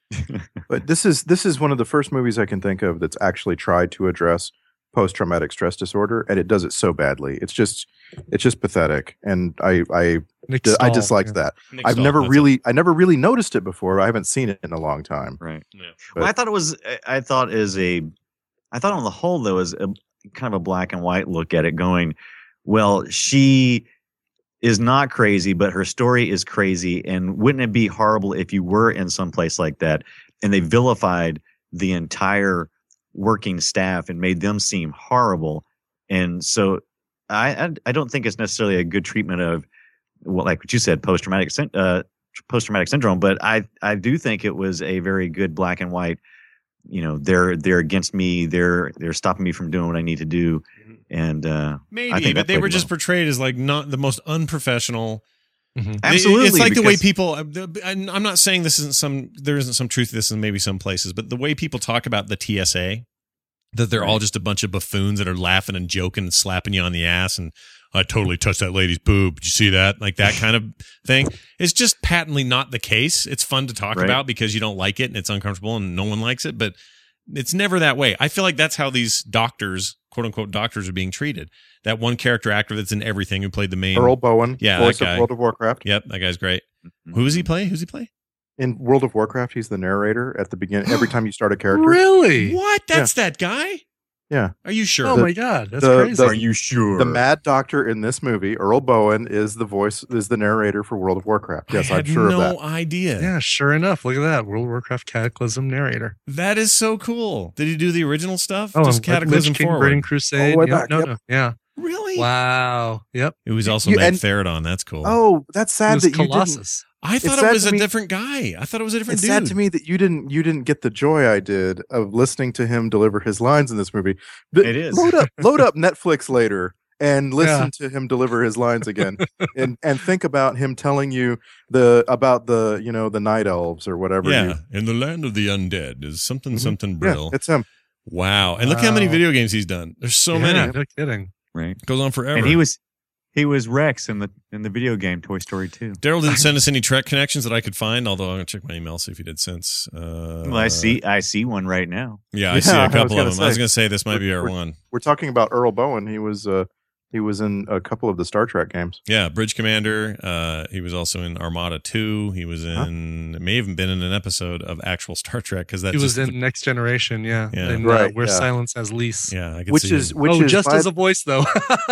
But this is this is one of the first movies I can think of that's actually tried to address post-traumatic stress disorder, and it does it so badly. It's just it's just pathetic, and I I Nick I Stahl, disliked yeah. that. Nick I've Stahl, never that's really I never really noticed it before. I haven't seen it in a long time. Right. Yeah. Well, I thought it was. I thought is a. I thought on the whole though is a kind of a black and white look at it. Going, well, she is not crazy, but her story is crazy. And wouldn't it be horrible if you were in some place like that and they vilified the entire working staff and made them seem horrible? And so I I, I don't think it's necessarily a good treatment of, well, like what you said, post traumatic uh, post traumatic syndrome. But I I do think it was a very good black and white. You know, they're they're against me. They're they're stopping me from doing what I need to do. And uh, Maybe, I think but that they played were just well. portrayed as like not the most unprofessional. Mhm. They- Absolutely, it's like the way because- people. I'm I'm not saying this isn't some. There isn't some truth to this in maybe some places, but the way people talk about the T S A, that they're all just a bunch of buffoons that are laughing and joking and slapping you on the ass and I totally touched that lady's boob. Did you see that? Like that kind of thing. It's just patently not the case. It's fun to talk Right. about because you don't like it and it's uncomfortable and no one likes it, but it's never that way. I feel like that's how these doctors, quote unquote doctors, are being treated. That one character actor that's in everything who played the main. Earl Bowen, Yeah, voice that guy. of World of Warcraft. Yep, that guy's great. Mm-hmm. Who does he play? Who's he play? In World of Warcraft, he's the narrator at the beginning. Every time you start a character, Really? What? That's that guy? Yeah. Are you sure? Oh The- my god, that's the- crazy. the- Are you sure? the Mad Doctor in this movie, Earl Bowen, is the voice, is the narrator for World of Warcraft. Yes, I I'm had sure no of that. idea. yeah, sure enough. Look at that. World of Warcraft Cataclysm narrator. That is so cool. Did he do the original stuff? Oh, Just and Cataclysm Lich King, forward. Burning Crusade. All the way Yep, back, no, yep. no. Yeah. Really? Wow. Yep. It was also You- Meg and- Therodon. That's cool. Oh, that's It sad was that you didn't. Colossus. I thought it's it sad was to a me- different guy. I thought it was a different It's dude. sad to me that you didn't you didn't get the joy I did of listening to him deliver his lines in this movie. But It is. load up load up Netflix later and listen Yeah. to him deliver his lines again, and and think about him telling you the about the you know the night elves or whatever. Yeah. you, In the land of the undead is something Mhm. something yeah, brill. it's him. Wow. And look how many Wow. video games he's done. There's so yeah, many. no kidding. Right. Goes on forever. And he was he was Rex in the in the video game Toy Story two. Daryl didn't send us any Trek connections that I could find, although I'm going to check my email, see if he did since. Uh, Well, I see I see one right now. Yeah, I Yeah, see I a was couple gonna of them. I was say. going to say this might be our We're- one. We're talking about Earl Bowen. He was uh he was in a couple of the Star Trek games. Yeah, Bridge Commander. Uh, he was also in Armada two. He was in, may have been in an episode of actual Star Trek because that's He was in Next Generation, yeah. Yeah. And, Right, uh, Where yeah. Silence Has Lease. Yeah, I could Which see is him. which oh, is just by- as a voice, though.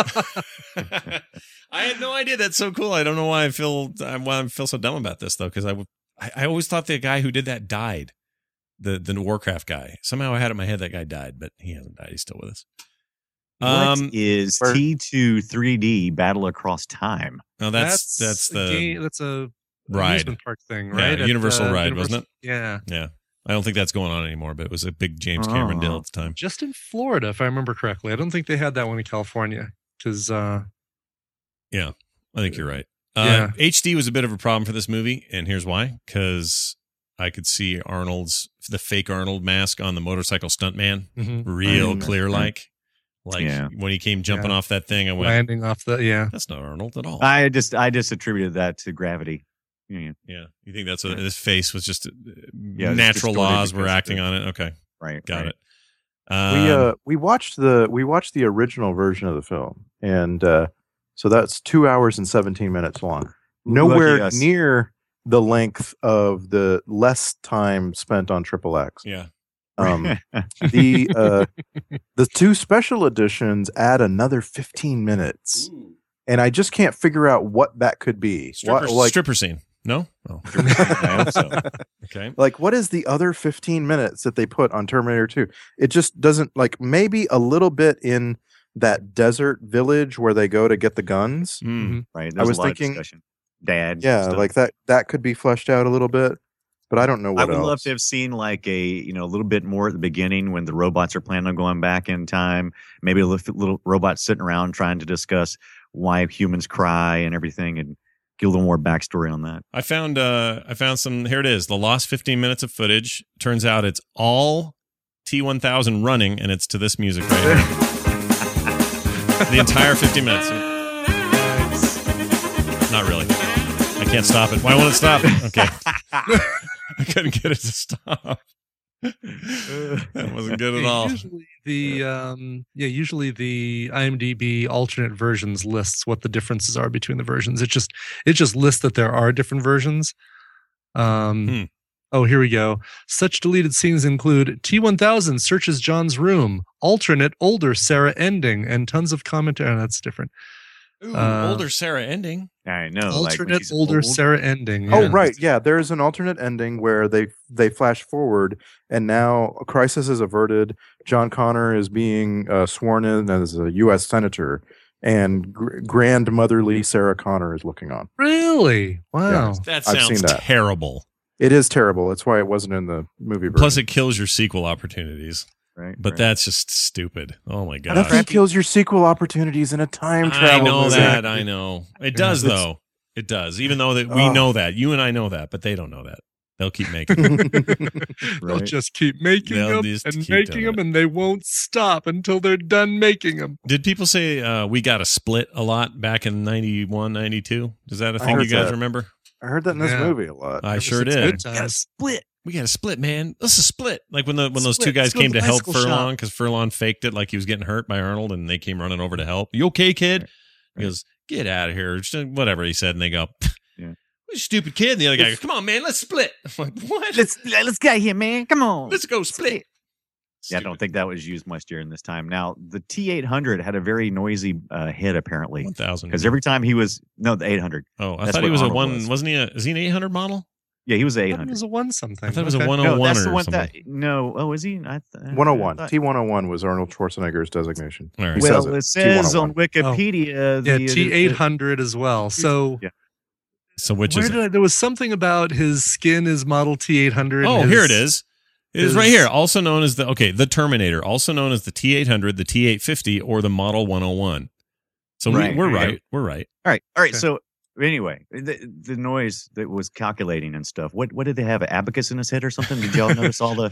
I had no idea. That's so cool. I don't know why I feel why I feel so dumb about this though, because I, w- I I always thought the guy who did that died, the the Warcraft guy. Somehow I had it in my head that guy died, but he hasn't died. He's still with us. Um, what is where- T two three D Battle Across Time? no, that's that's, a the game- that's a ride. amusement park thing, Yeah, right? At, Universal uh, ride, wasn't it? Yeah. yeah. I don't think that's going on anymore, but it was a big James Cameron Oh. deal at the time. Just in Florida, if I remember correctly. I don't think they had that one in California because uh, I think you're right. Yeah. Uh, H D was a bit of a problem for this movie, and here's why: because I could see Arnold's the fake Arnold mask on the motorcycle stuntman, mhm, real Mm, clear, like like Yeah. when he came jumping Yeah. off that thing. I went, landing off the yeah. "That's not Arnold at all." I just I just attributed that to gravity. Yeah, yeah, you think that's what his face was just uh, just natural distorted laws were because of acting the- on it? Okay, right. got right. it. Um, we uh we watched the we watched the original version of the film, and uh, so that's two hours and seventeen minutes long. Nowhere Lucky us. near the length of the less time spent on Triple X. yeah. Um, the uh, the two special editions add another fifteen minutes, and I just can't figure out what that could be. Stripper, What, like, stripper scene. No? Oh. I hope so. Okay. like what is the other fifteen minutes that they put on Terminator two? It just doesn't, like, maybe a little bit in that desert village where they go to get the guns. Mm. Right. I There's was a lot thinking- of discussion. Dad. Yeah, stuff. like that that could be fleshed out a little bit, but I don't know what I would else. love to have seen like a you know a little bit more at the beginning when the robots are planning on going back in time. Maybe a little, little robot sitting around trying to discuss why humans cry and everything, and get a little more backstory on that. I found uh I found some here it is. The lost fifteen minutes of footage. Turns out it's all T one thousand running, and it's to this music right here. The entire fifteen minutes. Not really. I can't stop it. Why won't it stop? Okay. I couldn't get it to stop. That wasn't good at Yeah, all. Usually the um yeah, usually the IMDb alternate versions lists what the differences are between the versions. It just it just lists that there are different versions. Um Hmm. Oh, here we go. Such deleted scenes include T one thousand searches John's room, alternate older Sarah ending, and tons of commentary. Oh, that's different. Ooh, Uh, older Sarah ending. I know. like when alternate she's older old. Sarah ending. Oh yeah. right, yeah. There's an alternate ending where they they flash forward, and now a crisis is averted. John Connor is being uh, sworn in as a U S senator, and gr- grandmotherly Sarah Connor is looking on. Really? Wow. That I've sounds seen that. terrible. It is terrible. That's why it wasn't in the movie version. Plus, it kills your sequel opportunities. Right. But right. that's just stupid. Oh my god! Nothing kills your sequel opportunities in a time I travel. know movie. that. I know it does It's- though. It does. Even though that we Oh. know that, you and I know that, but they don't know that. They'll keep making. They'll Right. just keep making They'll them just and keep making doing them, it. and they won't stop until they're done making them. Did people say uh, we got a split a lot back in ninety-one, ninety-two? Is that a I thing heard you guys that. remember? I heard that in this Yeah. movie a lot. I Ever sure since did. good Got a times. split. We got a split, man. Let's a split. Like when the when those Split. two guys Let's go came to to the help bicycle shop. Furlong because Furlong faked it like he was getting hurt by Arnold, and they came running over to help. You okay, kid? He goes, "Get out of here!" Just whatever he said, and they go, Yeah. "What a stupid kid." And the other guy goes, "Come on, man, let's split." I'm like, what? Let's let's get here, man. Come on. Let's go split. Yeah, I don't think that was used much during this time. Now, the T eight hundred had a very noisy uh, hit apparently, One thousand. because every time he was no the eight hundred. Oh, I That's thought he what was a Arnold one. was. Wasn't he? A, is he an eight hundred model? Yeah, he was I eight thought it hundred. was a one something. I thought it was a Okay. one No, hundred one that's the or one something. that no. Oh, is he? I th- one oh I one. thought- T one oh one was Arnold Schwarzenegger's designation. All right. He Well, says it, it. says T one on oh one. Wikipedia. Yeah, the- T eight hundred as well. So Yeah. So which where is? did I, there was something about his skin is model T eight hundred. Oh, his- here it is. It is right his- here. Also known as the okay, the Terminator, also known as the T eight hundred, the T eight fifty, or the Model one oh one. So Right. we, we're Okay. right. We're right. All right, all right. Okay. So anyway, the, the noise that was calculating and stuff. What what did they have? An abacus in his head or something? Did y'all notice all the?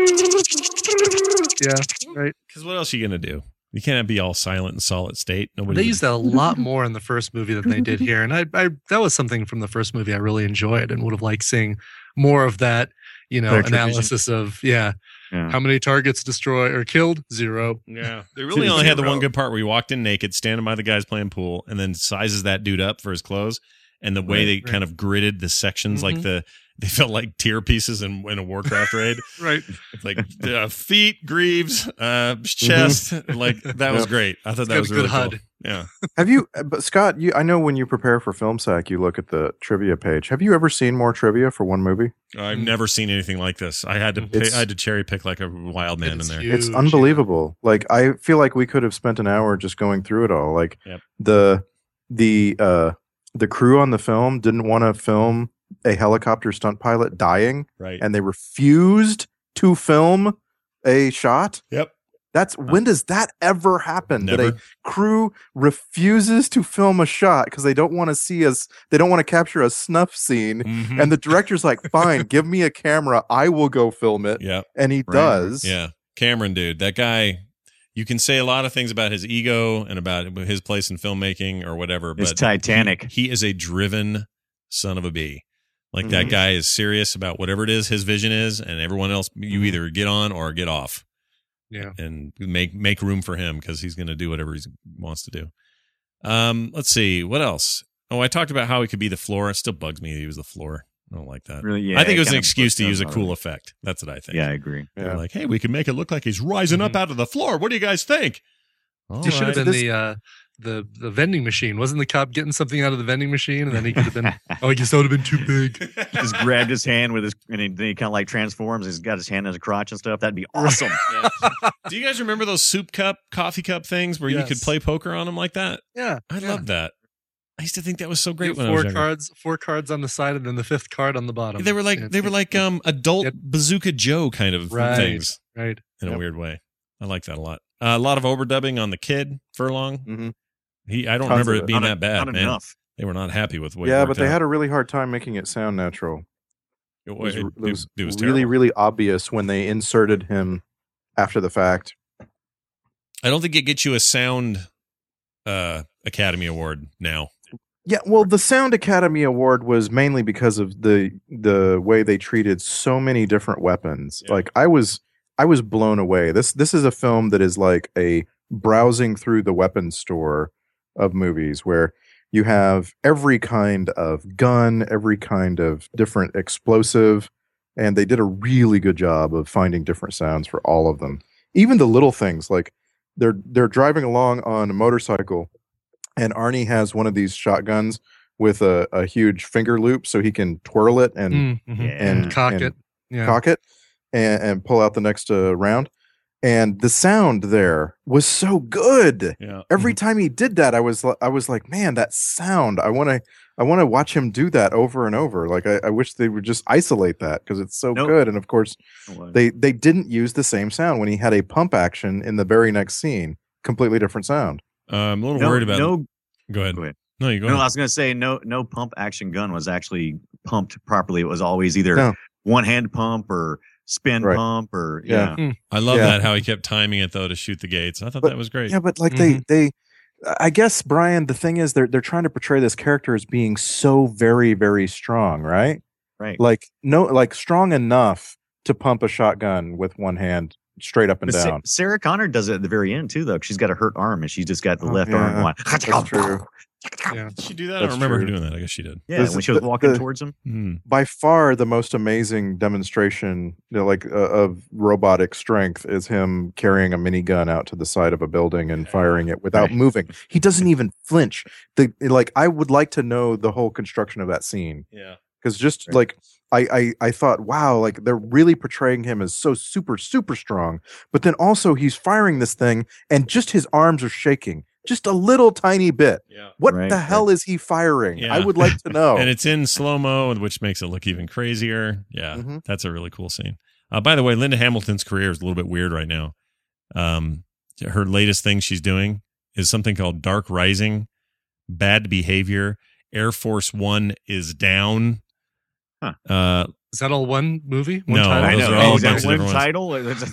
Yeah, right. Because what else are you gonna do? You can't be all silent and solid state. Nobody. They would- used that a lot more in the first movie than they did here, and I, I that was something from the first movie I really enjoyed and would have liked seeing more of that. You know, Character analysis of yeah, Yeah. how many targets destroy or killed? Zero. Yeah, they really only had the one good part where he walked in naked, standing by the guys playing pool, and then sizes that dude up for his clothes. And the way Right, they right. kind of gridded the sections, like Mhm. the they felt like tier pieces in, in a Warcraft raid. Right. Like uh, feet, greaves, uh, chest. Like that was Yep. great. I thought that got was a really good cool. H U D. Yeah. Have you, uh, but Scott? You, I know when you prepare for Film Sack, you look at the trivia page. Have you ever seen more trivia for one movie? I've never seen anything like this. I had to pick, It's- I had to cherry pick like a wild man in It's there. huge. It's unbelievable. Like I feel like we could have spent an hour just going through it all. Like Yep. the the uh the crew on the film didn't want to film a helicopter stunt pilot dying, Right. and they refused to film a shot. Yep. That's when does that ever happen? That Never. a crew refuses to film a shot because they don't want to see us. They don't want to capture a snuff scene. Mhm. And the director's like, "Fine, give me a camera. I will go film it." yeah. And he Right. does. Yeah. Cameron, dude, that guy. You can say a lot of things about his ego and about his place in filmmaking or whatever, It's but Titanic. He, he is a driven son of a bee. Like that Mhm. guy is serious about whatever it is his vision is, and everyone else you either get on or get off. Yeah. and make make room for him because he's going to do whatever he wants to do. Um, let's see what else. Oh, I talked about how he could be the floor. It still bugs me that he was the floor. I don't like that. Really, yeah, I think it was kind an of excuse to puts use a them cool on. effect. That's what I think. Yeah, I agree. They're Yeah. like, hey, we can make it look like he's rising up out of the floor. What do you guys think? All He should have right. been the uh, the the vending machine. Wasn't the cop getting something out of the vending machine, and then he could have been? Oh, I guess that would have been too big. Just grabbed his hand with his, and he, then he kind of like transforms. He's got his hand in his crotch and stuff. That'd be awesome. Do you guys remember those soup cup, coffee cup things where you Yes. could play poker on them like that? Yeah, I yeah. love that. I used to think that was so You great have when I was four younger. cards, four cards on the side, and then the fifth card on the bottom. They were like Yeah, they were like um adult Yep. Bazooka Joe kind of Right. things right. in a Yep. weird way. I like that a lot. Uh, a lot of overdubbing on the kid Furlong. Mhm. He I don't Tons remember of it it. being Not, that bad, not man. enough. They were not happy with what. Yeah, but they had a really hard time making it sound natural. it, It was, it, it was, it was really, terrible. really obvious when they inserted him after the fact. I don't think it gets you a sound uh, Academy Award now. Yeah, well, the Sound Academy Award was mainly because of the the way they treated so many different weapons. Yeah. Like I was I was blown away. This this is a film that is like a browsing through the weapons store of movies where you have every kind of gun, every kind of different explosive, and they did a really good job of finding different sounds for all of them. Even the little things like they're they're driving along on a motorcycle and Arnie has one of these shotguns with a, a huge finger loop so he can twirl it and Mm, mhm. Yeah. and Cock and it. Yeah. cock it and, and pull out the next uh, round. And the sound there was so good. Yeah. Every time he did that, I was li- I was like, man, that sound. I want to I want to watch him do that over and over. Like I, I wish they would just isolate that because it's so Nope. good. And of course, they they didn't use the same sound when he had a pump action in the very next scene. Completely different sound. Uh, I'm a little no, worried about. no. Go ahead. Go ahead. No, you go No, I ahead. was going to say no. No pump action gun was actually pumped properly. It was always either No. one hand pump or spin Right. pump or Yeah. yeah. I love Yeah. that how he kept timing it though to shoot the gates. I thought But- that was great. Yeah, but like they they I guess Brian, the thing is they're they're trying to portray this character as being so very, very strong, right? Right. Like no like strong enough to pump a shotgun with one hand straight up and But Sa- down. Sarah Connor does it at the very end too, though. 'Cause she's got a hurt arm and she's just got the Oh, left yeah. arm going. That's true. Yeah. Did she do that? I That's don't remember her true. doing that. I guess she did. Yeah, This when is she was the- walking the- towards him. Hmm. By far the most amazing demonstration, you know, like uh, of robotic strength is him carrying a minigun out to the side of a building and firing it without Right. moving. He doesn't even flinch. The like I would like to know the whole construction of that scene. Yeah. Because just Right. like I, I I thought, wow, like they're really portraying him as so super super strong, but then also he's firing this thing and just his arms are shaking just a little tiny bit. Yeah. What Right, the hell is he firing? Yeah. I would like to know. And it's in slow mo, which makes it look even crazier. Yeah, Mhm. that's a really cool scene. Uh, by the way, Linda Hamilton's career is a little bit weird right now. Um, her latest thing she's doing is something called Dark Rising, Bad Behavior, Air Force One is Down. Huh. Uh, Is that all one movie? One No, title? those I know. are all Oh, a is that bunch of one different ones. title?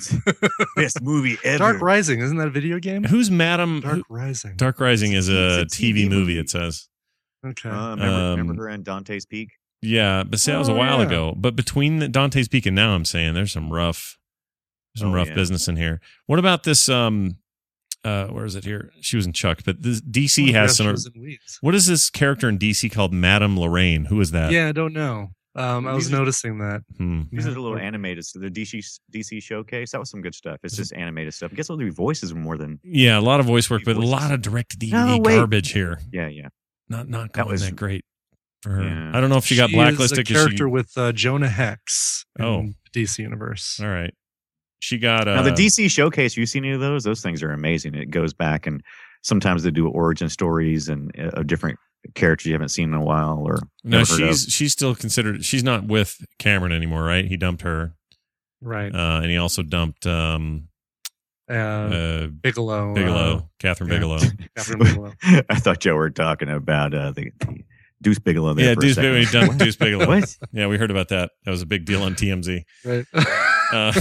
It's- Best movie ever. Dark Rising. Isn't that a video game? who's Madam? Dark who- Rising. Dark Rising is a It's a T V T V movie. movie. It says. Okay. Uh, remember, Um, remember her in Dante's Peak? Yeah, but see, that was a Oh, while yeah. ago. But between the Dante's Peak and now, I'm saying there's some rough, some Oh, rough yeah. business in here. What about this? Um, uh, where is it here? She was in Chuck, but this D C Oh, has yes, some. she was in Weeds. What is this character in D C called Madame Lorraine? Who is that? Yeah, I don't know. Um, I was These are- noticing that. Hmm. These Yeah. are the little animated, the D C D C showcase. That was some good stuff. It's just animated stuff. I guess it'll do voices more than Yeah, a lot of voice work, but a Voices. lot of direct D V D No, wait. garbage here. yeah, yeah. Not not That going was- that great for her. Yeah. I don't know if she got She blacklisted is a 'cause character she. with uh, Jonah Hex. In Oh. D C Universe. All right, she got. Uh, Now the D C showcase, you seen any of those? Those things are amazing. It goes back and sometimes they do origin stories and uh, of different characters you haven't seen in a while or No, never heard of. she's she's still considered. She's not with Cameron anymore, right? He dumped her, Right. uh, and he also dumped um, Uh, uh, Bigelow. Bigelow, uh, Catherine yeah. Bigelow. Catherine Bigelow. I thought y'all were talking about uh, the, the Deuce Bigelow there. Yeah, for a Deuce second. Bigelow. He dumped Deuce Bigelow. What? Yeah, we heard about that. That was a big deal on T M Z. Right. Uh,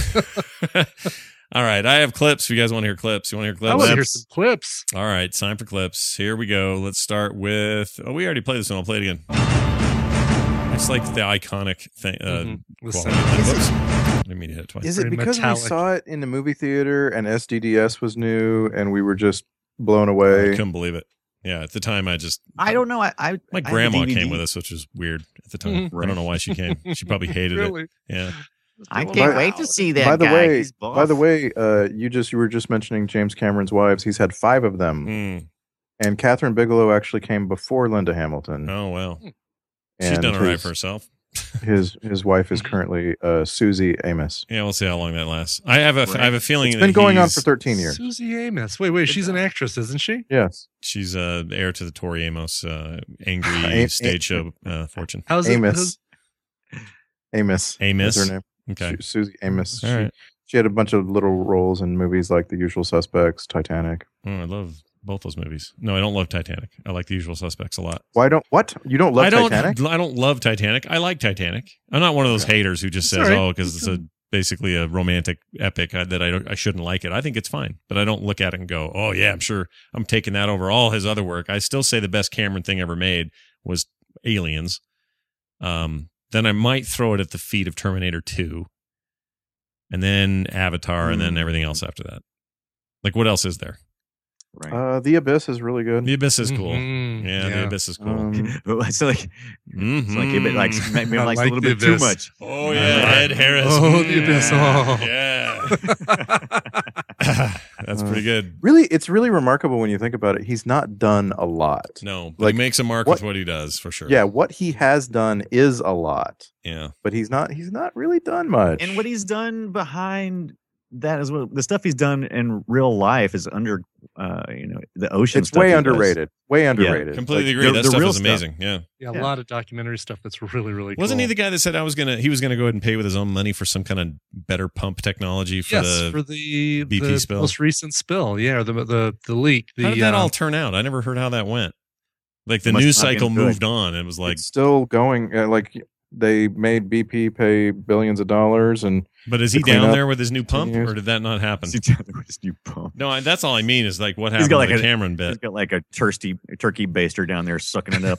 all right, I have clips. If you guys want to hear clips, you want to hear I clips? want to hear some clips. All right, it's time for clips. Here we go. Let's start with. Oh, we already played this one. I'll play it again. It's like the iconic thing. Uh, Mhm. The quality. sound. Whoops. I didn't mean to hit it twice. Is it Very because metallic. we saw it in the movie theater and S D D S was new and we were just blown I away? couldn't believe it. Yeah, at the time, I just I don't know. I, I my I have a grandma D V D. came with us, which was weird at the time. Mhm. I don't know why she came. She probably hated it. Really? Yeah. I By- can't wait to see that by the guy. way, He's buff. by the way, uh, you just you were just mentioning James Cameron's wives. He's had five of them, Mm. and Catherine Bigelow actually came before Linda Hamilton. Oh well, she's and done all right his, for herself. His his wife is currently uh, Susie Amos. Yeah, we'll see how long that lasts. I have a I have a feeling It's that been going on he's- for thirteen years. Susie Amos. Wait, wait. She's an actress, isn't she? Yes, She's uh, the heir to the Tori Amos uh, angry Am- stage show uh, fortune. How's it? Amos. Amos. Amos? is her name. Okay. Su- Susie Amos. All she, right. she had a bunch of little roles in movies like The Usual Suspects, Titanic. Oh, I love both those movies. No, I don't love Titanic. I like The Usual Suspects a lot. Why don't what? You don't love I don't. Titanic? I don't love Titanic. I like Titanic. I'm not one of those haters who just It's says, all right. "Oh, because it's a basically a romantic epic uh, that I don't, I shouldn't like it." I think it's fine, but I don't look at it and go, "Oh yeah, I'm sure I'm taking that over all his other work." I still say the best Cameron thing ever made was Aliens. Um, then I might throw it at the feet of Terminator two, and then Avatar, and then Mm. everything else after that. Like, what else is there? Right. Uh, The Abyss is really good. The Abyss is cool. Mhm. Yeah, The Abyss is cool. Um, it's like Mhm. it's like it likes maybe I likes like a little The bit too Abyss. much. Oh yeah, Ed Harris. Oh, The Abyss. Oh. Yeah. That's pretty good. really, it's really remarkable when you think about it. He's not done a lot. No, but Like, he makes a mark what- with what he does for sure. Yeah, what he has done is a lot, Yeah. but he's not. He's not really done much. And what he's done behind that as well, the stuff he's done in real life is under, uh, you know, the ocean. it's stuff way he does. underrated. Way underrated. Completely Like, agree. the- that the stuff real is stuff. amazing. Yeah. Yeah, a Yeah. lot of documentary stuff that's really, really Wasn't cool. he the guy that said I was gonna he was gonna go ahead and pay with his own money for some kind of better pump technology for yes, the for the, B P the spill? most recent spill. Yeah, or the the the leak. The, How did that uh, all turn out? I never heard how that went. Like the Must news not have cycle been good. moved on and it was like, it's still going. Uh, like they made B P pay billions of dollars, and but is he to clean down up there with his new pump years. or did that not happen? He's down there with his new pump. No, I, that's all I mean is like what He's happened got with like the a- Cameron He's bit. got like a turkey turkey baster down there sucking it up.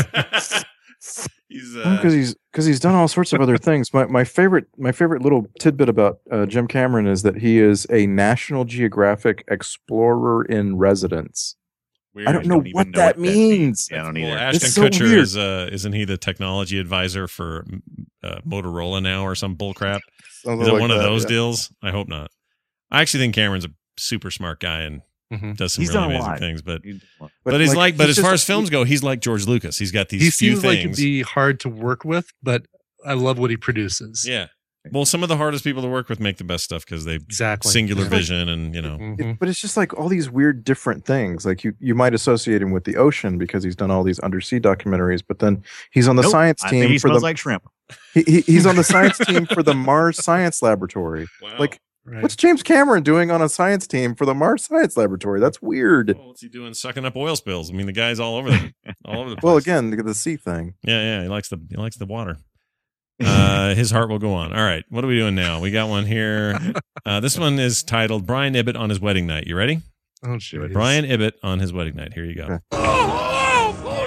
He's because uh, he's because he's done all sorts of other things. My my favorite my favorite little tidbit about uh, Jim Cameron is that he is a National Geographic explorer in residence. weird. I don't know even what know that what that means. means. Yeah, I don't Well, either. Ashton It's so Kutcher weird. is uh, isn't he the technology advisor for uh, Motorola now or some bullcrap? Something Is it like one of that, those yeah. deals? I hope not. I actually think Cameron's a super smart guy and Mhm. does some He's really done a amazing lot. things. But But, but, he's like, but he's as far just- as films go, he's like George Lucas. He's got these He few seems like to things. be hard to work with, but I love what he produces. yeah. Well, some of the hardest people to work with make the best stuff because they Exactly. singular Yeah. vision and you know. Mhm. It- but it's just like all these weird different things. Like you, you might associate him with the ocean because he's done all these undersea documentaries. But then he's on the Nope, science I think team he for smells the like shrimp. he, he, he's on the science team for the Mars Science Laboratory. Wow. Like, Right. what's James Cameron doing on a science team for the Mars Science Laboratory? That's weird. Well, what's he doing? Sucking up oil spills. I mean, the guy's all over the all over the place. Well, again, the, the sea thing. yeah, yeah, he likes the he likes the water. Uh, his heart will go on. All right, what are we doing now? We got one here. Uh, this one is titled Brian Ibbett on his wedding night. You ready? Oh, shit. Brian Ibbett on his wedding night. Here you go. Okay.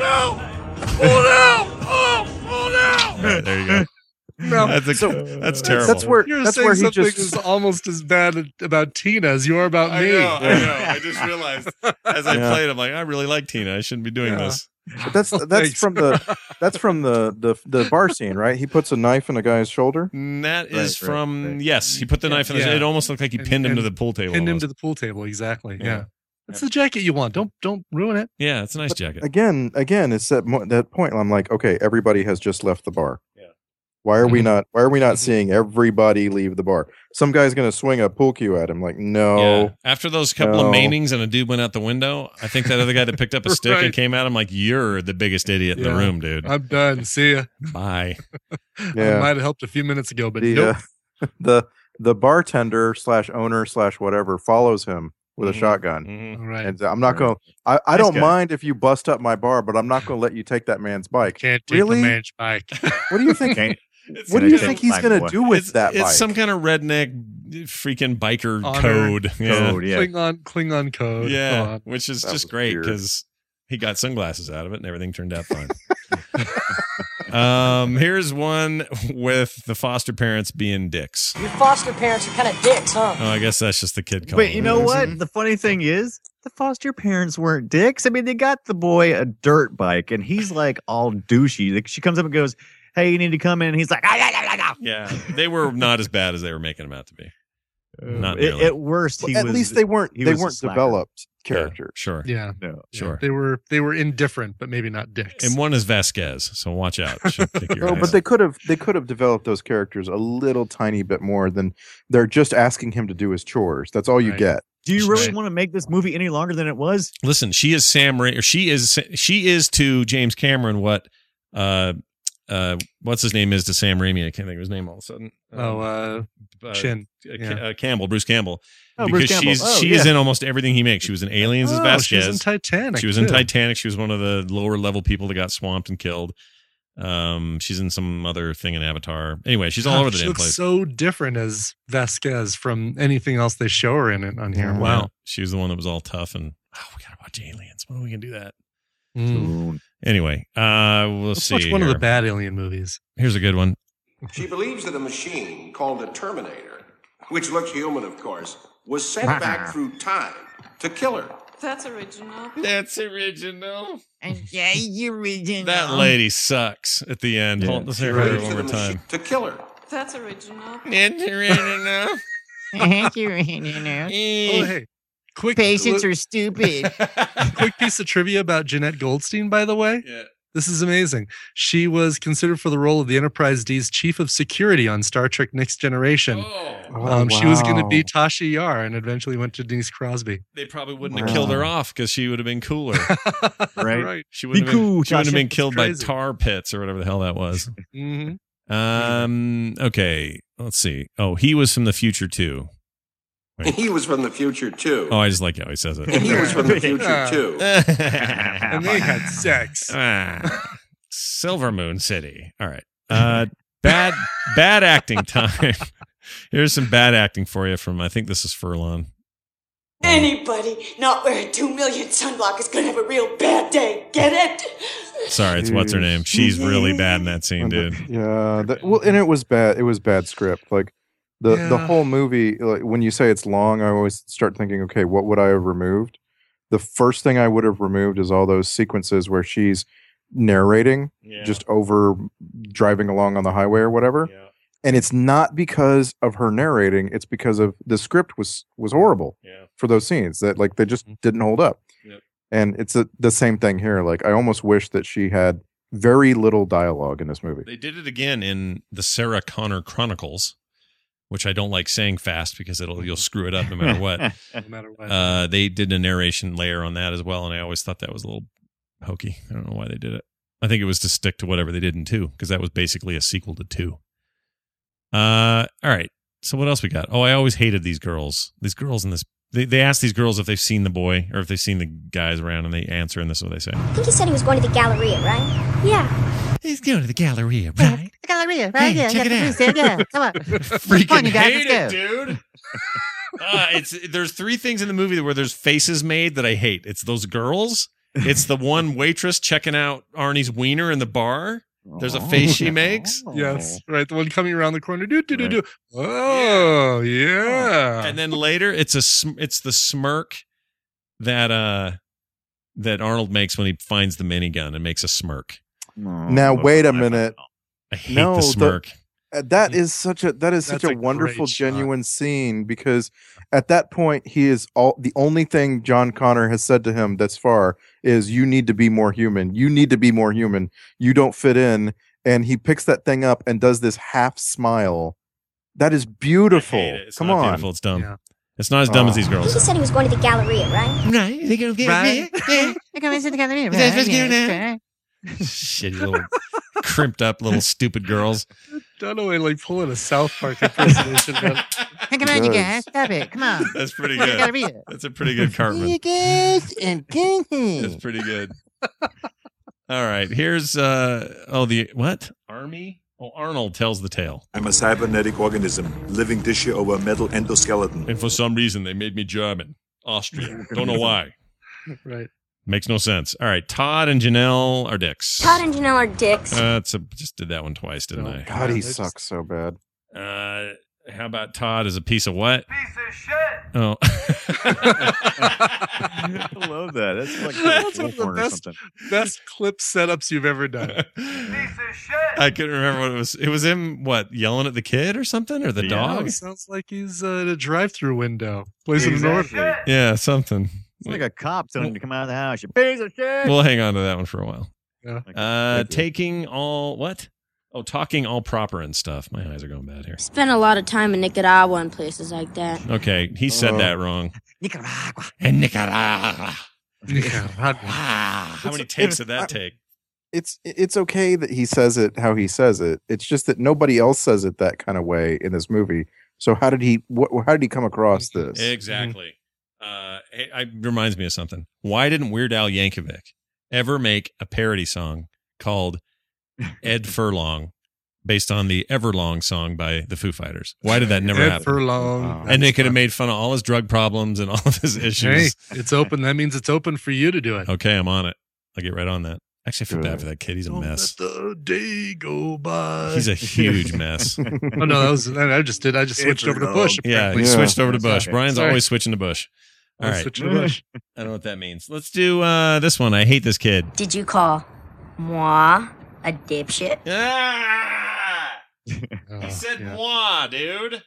All right, there you go. No, That's, a, So, that's terrible. That's where You're that's saying where he something just is almost as bad about Tina as you are about I me. know, I know. I just realized as I Yeah. played, I'm like, I really like Tina. I shouldn't be doing Yeah. this. But that's that's Thanks. from the that's from the, the the bar scene, right? He puts a knife in a guy's shoulder. And that is Right, right, from right. yes. He put the knife in his. Yeah. It almost looked like he And- pinned him to and the pool table. Pinned him almost. to the pool table. Exactly. Yeah. Yeah. It's the jacket you want. Don't don't ruin it. Yeah, it's a nice jacket. Again, again, it's that mo- that point. I'm like, okay, everybody has just left the bar. Yeah. Why are we Mhm. not? Why are we not Mhm. seeing everybody leave the bar? Some guy's gonna swing a pool cue at him. Like, no. Yeah. After those couple No. of maimings and a dude went out the window, I think that other guy that picked up a stick and Right. came at him like, "You're the biggest idiot in the Yeah. room, dude." I'm done. See ya. Bye. I Yeah. might have helped a few minutes ago, but the nope. uh, the the bartender slash owner slash whatever follows him with Mhm. a shotgun. Mhm. All right. And I'm not going. I, I Nice don't guy. mind if you bust up my bar, but I'm not going to let you take that man's bike. Can't take Really? the man's bike. What do you think? Okay. It's, What do you It's think a he's bike going boy. to do with it's, that it's bike? some kind of redneck freaking biker Honor code. Yeah. Code, yeah. Klingon Klingon code. Come Yeah, on. which is That just was great weird. because he got sunglasses out of it and everything turned out fine. Um, here's one with the foster parents being dicks. Your foster parents are kind of dicks, huh? Oh, I guess that's just the kid calling. But you know what? The funny thing is, the foster parents weren't dicks. I mean, they got the boy a dirt bike, and he's like all douchey. Like, she comes up and goes, "Hey, you need to come in." And he's like, ah, ah, ah, ah. Yeah, they were not as bad as they were making them out to be. Not At, nearly. at worst, he Well, at was, least they weren't he they was a weren't slacker. developed Yeah, characters. sure, Yeah, No. sure. they were they were indifferent, but maybe not dicks. And one is Vasquez, so watch out. She'll kick your No, ass. but they could have they could have developed those characters a little tiny bit more than they're just asking him to do his chores. That's all you Right. get. Do you really Right. want to make this movie any longer than it was? Listen, she is Sam Ra- or she is she is to James Cameron what uh uh what's his name is to Sam Raimi. I can't think of his name all of a sudden. oh, uh, uh, Chin. uh, Yeah. uh, Campbell, Bruce Campbell. Oh, because Bruce Campbell. she's Oh, she is yeah. in almost everything he makes. She was in Aliens as Oh, Vasquez. she was in Titanic. She was in too. Titanic. She was one of the lower level people that got swamped and killed. Um, she's in some other thing in Avatar. Anyway, she's all God, over the she damn looks place. so different as Vasquez from anything else they show her in it on here. Yeah. Wow, Wow. she was the one that was all tough and oh, we gotta watch Aliens. When are we gonna do that? Mm. Anyway, uh, we'll Let's see. watch one of here. the bad alien movies. Here's a good one. She believes that a machine called a Terminator, which looks human, of course, was sent back through time to kill her. That's original. That's original. Yeah, you original. That lady sucks at the end. Yeah. Hold, let's hear She her believes one that more a machine time. to kill her. That's original. That's original. Oh, hey. Quick, Patients li- are stupid. quick piece of trivia about Jeanette Goldstein, by the way. Yeah. This is amazing. She was considered for the role of the Enterprise D's chief of security on Star Trek Next Generation. Oh, um, She was going to be wow. Tasha Yar and eventually went to Denise Crosby. they probably wouldn't have Wow. killed her off because she would have been cooler. Right. right. She wouldn't Be have been, cool, she wouldn't have Tasha. been That's killed by crazy. tar pits or whatever the hell that was. Mm-hmm. Um. Okay. Let's see. Oh, he was from the future too. Right. He was from the future, too. Oh, I just like how he says it. He was from the future, Yeah. too. And they had sex. Ah, Silver Moon City. All right. Uh, bad bad acting time. Here's some bad acting for you from I think this is Furlong. Anybody not wearing two million sunblock is gonna have a real bad day. Get it? Sorry, it's what's her name. She's really bad in that scene, dude. Yeah, that, well, and it was bad. It was bad script. Like the the Yeah. whole movie. Like when you say it's long, I always start thinking, okay, what would I have removed? The first thing I would have removed is all those sequences where she's narrating, Yeah. just over driving along on the highway or whatever. Yeah. And it's not because of her narrating; it's because of the script was was horrible Yeah. for those scenes. That like they just didn't hold up. Yep. And it's a, the same thing here. Like I almost wish that she had very little dialogue in this movie. They did it again in the Sarah Connor Chronicles, which I don't like saying fast because it'll you'll screw it up no matter what. No matter what. Uh, they did a narration layer on that as well, and I always thought that was a little hokey. I don't know why they did it. I think it was to stick to whatever they did in two, because that was basically a sequel to two. Uh, all right. So what else we got? Oh, I always hated these girls. These girls in this. They they ask these girls if they've seen the boy or if they've seen the guys around, and they answer, and this is what they say. I think he said he was going to the Galleria, right? Yeah. He's going to the Galleria, right? The Galleria, right? Hey, yeah, check yeah, it please, yeah, come on. Freaking Come on, you guys, hate let's it, go. dude. uh, it's there's three things in the movie where there's faces made that I hate. It's those girls. It's the one waitress checking out Arnie's wiener in the bar. There's a face she makes. Yes, right. The one coming around the corner. Do do do do. Oh yeah. And then later, it's a sm- it's the smirk that uh that Arnold makes when he finds the minigun and makes a smirk. Now wait a minute. I hate No, the the- smirk. Uh, That is such a that is such That's a a wonderful, great shot. genuine scene because at that point he is all the only thing John Connor has said to him thus far is you need to be more human. You need to be more human. You don't fit in. And he picks that thing up and does this half smile. That is beautiful. I hate it. It's Come not on. beautiful. It's dumb. Yeah. It's not as dumb Oh. as these I think he girls. said he was going to the Galleria, right? Right? They go get Right. Yeah. They come into the Galleria, That's what's right? going Yeah, on. Shitty little crimped up little stupid girls. Dunaway like pulling a South Park impersonation. man. Hey, come on, you does. guys. Stop it. Come on. That's pretty Come on, good. Galleria. That's a pretty good Cartman. You guys and That's pretty good. All right. Here's uh oh the what? Army? Oh, Arnold tells the tale. I'm a cybernetic organism, living tissue over a metal endoskeleton. And for some reason they made me German. Austrian. Don't know why. Right. Makes no sense. All right, Todd and Janelle are dicks. Todd and Janelle are dicks. Uh, that's a, just did that one twice, didn't I? God, he They just- sucks so bad. Uh, how about Todd as a piece of what? Piece of shit. Oh. I love that. That's like That's one of the or best, something. best clip setups you've ever done. Piece of shit. I couldn't remember what it was. It was him, what, yelling at the kid or something? Or the Yeah. dog? Oh, sounds like he's uh, at a drive-through window. Place in the north. Exactly. Yeah, something. It's like a cop telling you to come out of the house. You piece of shit. We'll hang on to that one for a while. Yeah. Uh, taking all, what? Oh, talking all proper and stuff. My eyes are going bad here. Spent a lot of time in Nicaragua and places like that. Okay, he said Oh. that wrong. Nicaragua. And Nicaragua. Nicaragua. How many takes did that take? It's it's okay that he says it how he says it. It's just that nobody else says it that kind of way in this movie. So how did he? What? How did he come across this? Exactly. Uh, it, it reminds me of something. Why didn't Weird Al Yankovic ever make a parody song called Ed Furlong, based on the Everlong song by the Foo Fighters? Why did that never Ed happen? Furlong. Oh. And they could have made fun of all his drug problems and all of his Hey, issues. it's open. That means it's open for you to do it. Okay, I'm on it. I'll get right on that. Actually, I feel bad Good. for that kid. He's a Don't mess. let the day go by. He's a huge mess. Oh no, that was I just did. I just switched over to Bush. Yeah, apparently. he Yeah. switched over to Bush. Okay. Brian's Sorry. always switching to Bush. All I'll right. switch to Bush. I don't know what that means. Let's do uh, this one. I hate this kid. Did you call moi a dipshit? Ah! Oh, He said yeah. moi, dude.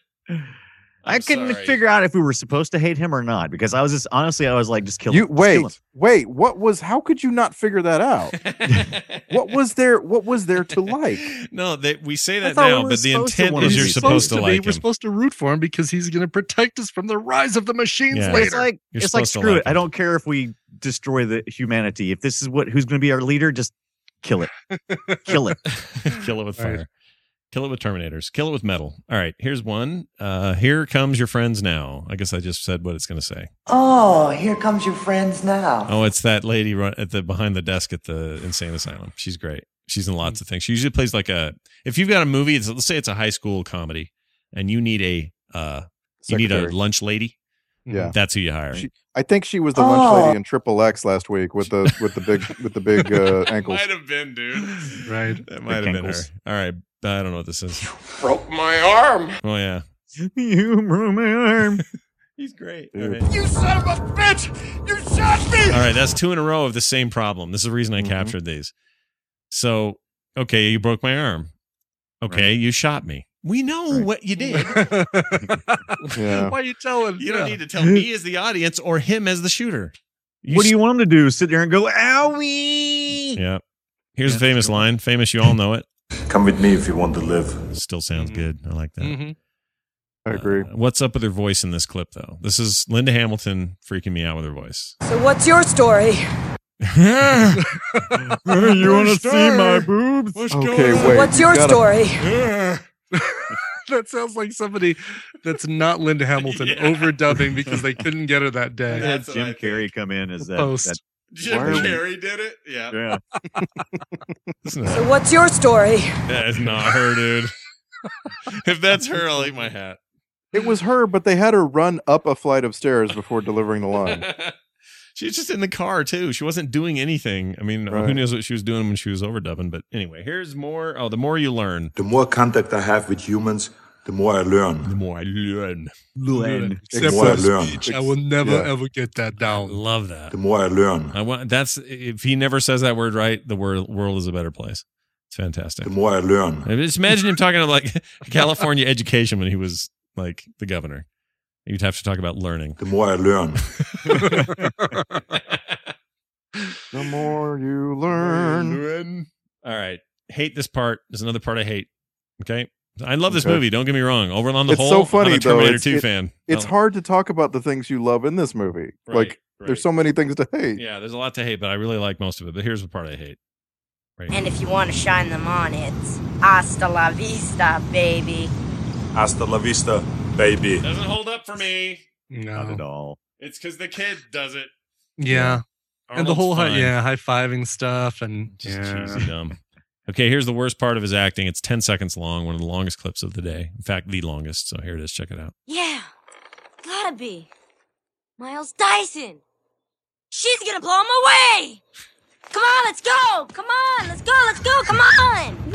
I I'm couldn't sorry. figure out if we were supposed to hate him or not because I was just honestly I was like just kill You him. Just wait, kill him. wait. What was? How could you not figure that out? What was there? What was there to like? No, they, we say I that thought we now, were but the supposed to intent wanna is be you're He's supposed to be. like We're him. supposed to root for him because he's going to protect us from the rise of the machines Yeah. later. It's like You're it's like supposed to screw like it. I him. don't care if we destroy the humanity. If this is what who's going to be our leader, just kill it. Kill it. Kill it with All right. fire. Kill it with Terminators. Kill it with metal. All right, here's one. Uh, here comes your friends now. I guess I just said what it's going to say. Oh, here comes your friends now. Oh, it's that lady run at the behind the desk at the insane asylum. She's great. She's in lots of things. She usually plays like a. If you've got a movie, it's, let's say it's a high school comedy, and you need a uh, you need a Secretary. lunch lady. Yeah. That's who you hire. She, I think she was the lunch lady in Triple X last week with the with the big with the big uh, ankles. Might have been, dude. Right. That might have been her. ankles. All right. I don't know what this is. Broke my arm. Oh yeah. You broke my arm. He's great. Dude. All right. You son of a bitch! You shot me! All right, that's two in a row of the same problem. This is the reason I Mhm. captured these. So, okay, you broke my arm. Okay, you shot me. We know Right. what you did. Yeah. Why are you telling? You don't yeah. need to tell me as the audience or him as the shooter. What do you want him to do? Sit there and go, owie? Yeah. Here's Yeah, a famous good one. line. Famous, you all know it. Come with me if you want to live. Still sounds good. I like that. Mhm. I agree. Uh, what's up with her voice in this clip, though? This is Linda Hamilton freaking me out with her voice. So what's your story? You want to see my boobs? Okay, wait. What's you your gotta- story? That sounds like somebody that's not Linda Hamilton Yeah. overdubbing because they couldn't get her that day. Had That's what I Jim think. Carrey come in as that. Post. that Jim Why are we- Carrey did it? Yeah. yeah. It's not- So what's your story? that is not her, dude. If that's her, I'll eat my hat. It was her, but they had her run up a flight of stairs before delivering the line. She was just in the car too. She wasn't doing anything. I mean, who Right. knows what she was doing when she was overdubbing? But anyway, here's more. Oh, the more you learn, The more contact I have with humans, the more I the learn. more I learn. Len. Except More I for learn. speech. I will never Yeah. ever get that I down. love that. The more I learn. I want. That's if he never says that word right, the word world is a better place. It's fantastic. The more I learn. I mean, just imagine him talking about like California education when he was like the governor. You'd have to talk about learning. The more I learn. The more you learn. All right. Hate this part. There's another part I hate. Okay. I love this Okay. movie. Don't get me wrong. Over on the It's whole, so funny, I'm a though. Terminator It's- two it- fan. It's Oh, hard to talk about the things you love in this movie. right, like, right. there's so many things to hate. Yeah, there's a lot to hate, but I really like most of it. But here's the part I hate. Right. And if you want to shine them on, it's hasta la vista, baby. Hasta la vista, baby. Doesn't hold up for me. Not at No. all. It's because the kid does it. Yeah. And the Arnold's whole high, fine. yeah, high fiving stuff and Just yeah. cheesy dumb. Okay, here's the worst part of his acting. It's ten seconds long, one of the longest clips of the day. In fact, the longest. So here it is. Check it out. Yeah, gotta be. Miles Dyson. She's gonna blow him away. Come on, let's go. Come on, let's go. Let's go. Come on.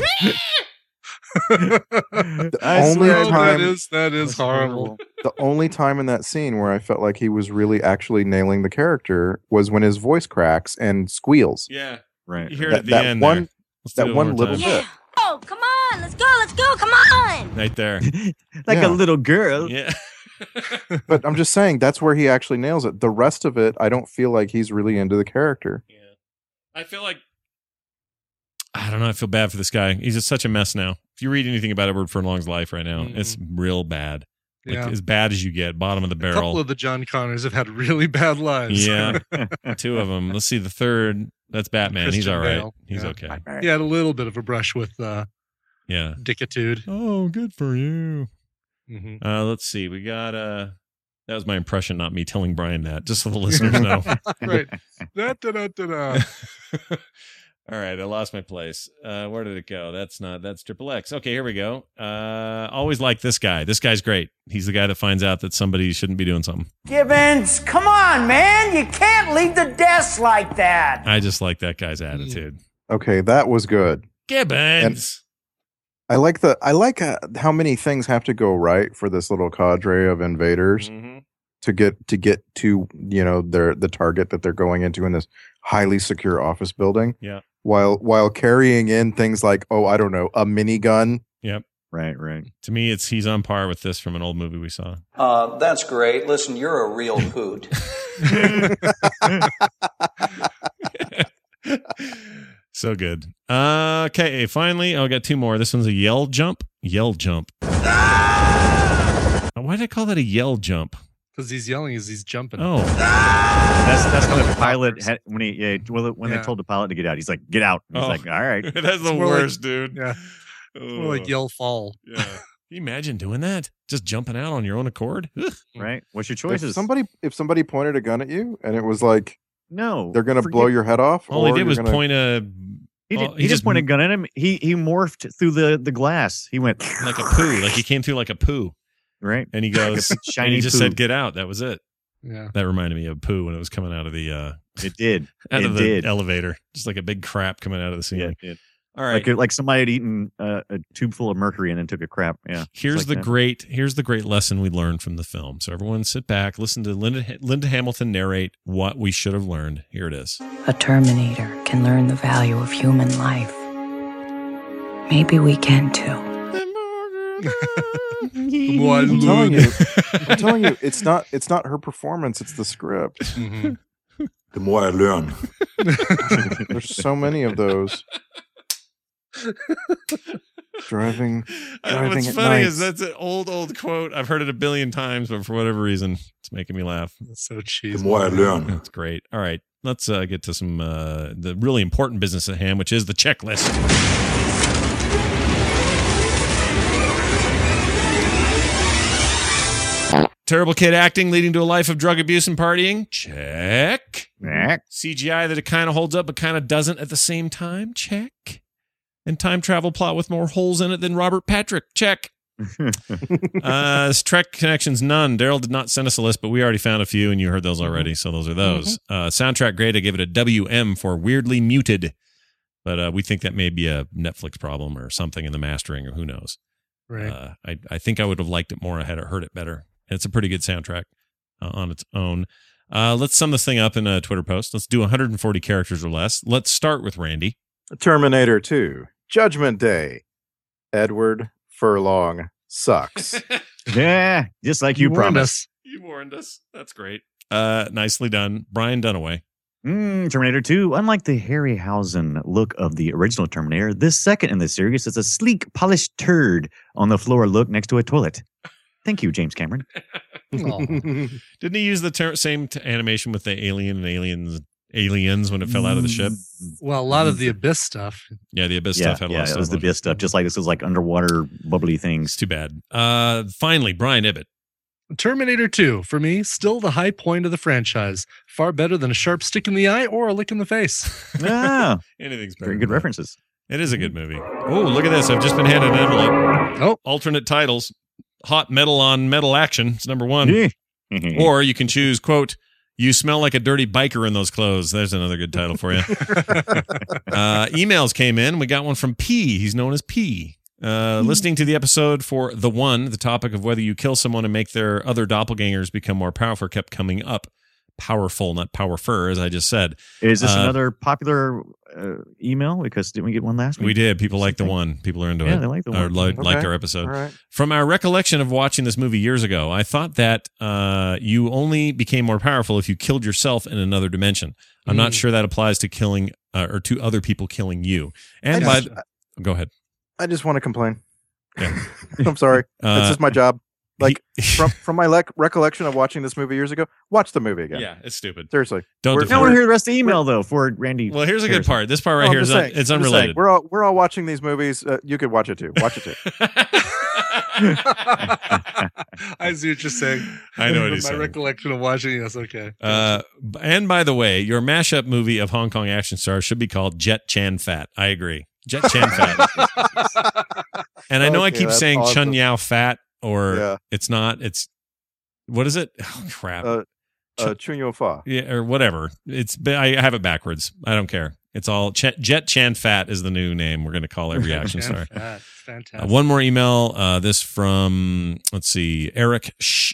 The I only swear, Oh, time, that is that is That's horrible. the only time in that scene where I felt like he was really actually nailing the character was when his voice cracks and squeals. Yeah. Right. You hear it That, at the that end one, there. Let's do that it one more little time. bit. Yeah. Oh, come on, let's go. Let's go. Come on. Right there. Like Yeah. a little girl. Yeah. But I'm just saying that's where he actually nails it. The rest of it, I don't feel like he's really into the character. Yeah. I feel like I don't know. I feel bad for this guy. He's just such a mess now. If you read anything about Edward Furlong's life right now, Mhm. it's real bad. Like Yeah. as bad as you get, bottom of the A barrel. couple of the John Connors have had really bad lives. Yeah, two of them. Let's see the third. That's Batman. He's Christian all right. Bale. He's Yeah. okay. He had a little bit of a brush with uh, Yeah. Dickitude. Oh, good for you. Mhm. Uh, let's see. We got uh that was my impression, not me telling Brian that, just so the listeners know. Right. Da, da, da, da, da. All right, I lost my place. Uh, where did it go? That's not. That's Triple X. Okay, here we go. Uh, always like this guy. This guy's great. He's the guy that finds out that somebody shouldn't be doing something. Gibbons, come on, man. You can't leave the desk like that. I just like that guy's attitude. Okay, that was good. Gibbons. I like the I like uh, how many things have to go right for this little cadre of invaders Mhm. to get to get to you know their the target that they're going into in this highly secure office building. Yeah. While while carrying in things like oh I don't know a minigun. Yep. Right, right. To me, it's he's on par with this from an old movie we saw. Uh, that's great. Listen, you're a real hoot. So good. Uh, okay, finally, oh, I got two more. This one's a yell jump. Yell jump. Why did I call that a yell jump? Because he's yelling as he's jumping. Oh, That's that's when the pilot had, when he yeah, well, when Yeah. they told the pilot to get out, he's like, "Get out." He's Oh. like, "All right." that's the It's more like- worst, dude. Yeah. More like Ugh. yell fall. Yeah. Can you imagine doing that? Just jumping out on your own accord? Ugh. Right. What's your If choices? somebody if somebody pointed a gun at you and it was like no, they're gonna forget- blow your head off. All he or did you're was gonna- point a He, did, oh, he, he just just pointed a gun at him. He he morphed through the the glass. He went like a poo. Like he came through like a poo. right. And he goes, Like a shiny and he just poo. said, "Get out." That was it. Yeah. That reminded me of poo when it was coming out of the uh, It did. out it of the did. elevator, just like a big crap coming out of the Yeah, ceiling. it did. All right. Like like somebody had eaten uh, a tube full of mercury and then took a crap. Yeah. it's Here's like the that. great here's the great lesson we learned from the film. So everyone sit back, listen to Linda Linda Hamilton narrate what we should have learned. Here it is. A Terminator can learn the value of human life. Maybe we can too. The more I I'm telling you, learn- I'm telling you, it's not it's not her performance, it's the script. Mhm. The more I learn. There's so many of those. Driving, Uh, driving What's at funny night. is that's an old old quote. I've heard it a billion times, but for whatever reason, it's making me laugh. That's so cheesy. The more I learn. That's great. All right, let's uh, get to some uh, the really important business at hand, which is the checklist. Terrible kid acting leading to a life of drug abuse and partying. Check. Check. C G I that it kind of holds up but kind of doesn't at the same time. Check. And time travel plot with more holes in it than Robert Patrick. Check. uh, Trek connections, none. Daryl did not send us a list, but we already found a few, and you heard those already, so those are those. Uh, soundtrack grade, I give it a W M for weirdly muted, but uh, we think that may be a Netflix problem or something in the mastering, or who knows. Right. Uh, I I think I would have liked it more. I had heard it better. It's a pretty good soundtrack uh, on its own. Uh, let's sum this thing up in a Twitter post. Let's do one hundred forty characters or less. Let's start with Randy. Terminator two, Judgment Day. Edward Furlong sucks. Yeah, just like you, You warned promised. us. You warned us. That's great. Uh, nicely done, Brian Dunaway. Mm, Terminator two, unlike the Harryhausen look of the original Terminator, this second in the series is a sleek, polished turd on the floor look next to a toilet. Thank you, James Cameron. Aw. Didn't he use the ter- same t- animation with the alien and aliens aliens when it fell out of the ship? Well, a lot of the Abyss stuff. Yeah, the Abyss yeah, stuff had a yeah, lot of it stuff. was the best stuff. Just like this was like underwater bubbly It's things. too bad. Uh, finally, Brian Ibbett. Terminator two, for me, still the high point of the franchise. Far better than a sharp stick in the eye or a lick in the face. Ah, Anything's better. very than good that. references. It is a good movie. Oh, look at this. I've just been handed an envelope. Oh. Alternate titles. Hot metal on metal action. It's number one. Yeah. Or you can choose, quote, You smell like a dirty biker in those clothes. There's another good title for you. uh, emails came in. We got one from P. He's known as P. Uh, listening to the episode for The One, the topic of whether you kill someone and make their other doppelgangers become more powerful kept coming up. Powerful, not powerful, as I just said. Is this Uh, another popular uh, email? Because didn't we get one last week? We did. People like The One. People are into Yeah, it. they like The Or One. like, Okay. liked our episode. All right. From our recollection of watching this movie years ago, I thought that uh, you only became more powerful if you killed yourself in another dimension. I'm not Mm. sure that applies to killing uh, or to other people killing you. And I by just- go ahead. I just want to complain. Yeah. I'm sorry. Uh, it's just my job. Like from from my lec- recollection of watching this movie years ago, watch the movie again. Yeah, it's stupid. Seriously. Don't We're- defend I want to it. hear the rest of the email though for Randy. Well, here's a good Harrison. part. This part right No, I'm here is just un- saying- it's I'm just saying, unrelated. we're all we're all watching these movies. Uh, you could watch it too. Watch it too. I see what you're saying. I know what From he's my saying. recollection of watching, yes, okay. Uh, b- and by the way, your mashup movie of Hong Kong action stars should be called Jet Chan Fat. I agree. Jet Chan Fat. And I know I Okay, keep that's saying awesome. Chun Yao Fat, or Yeah. it's not. It's what is it? Oh crap. Uh, uh, Chun Yo Fa. Yeah, or whatever. It's I have it backwards. I don't care. It's all Ch- Jet Chan Fat is the new name we're going to call every action star. Fat. Uh, Fantastic. one more email. Uh, this from let's see, Eric Sh-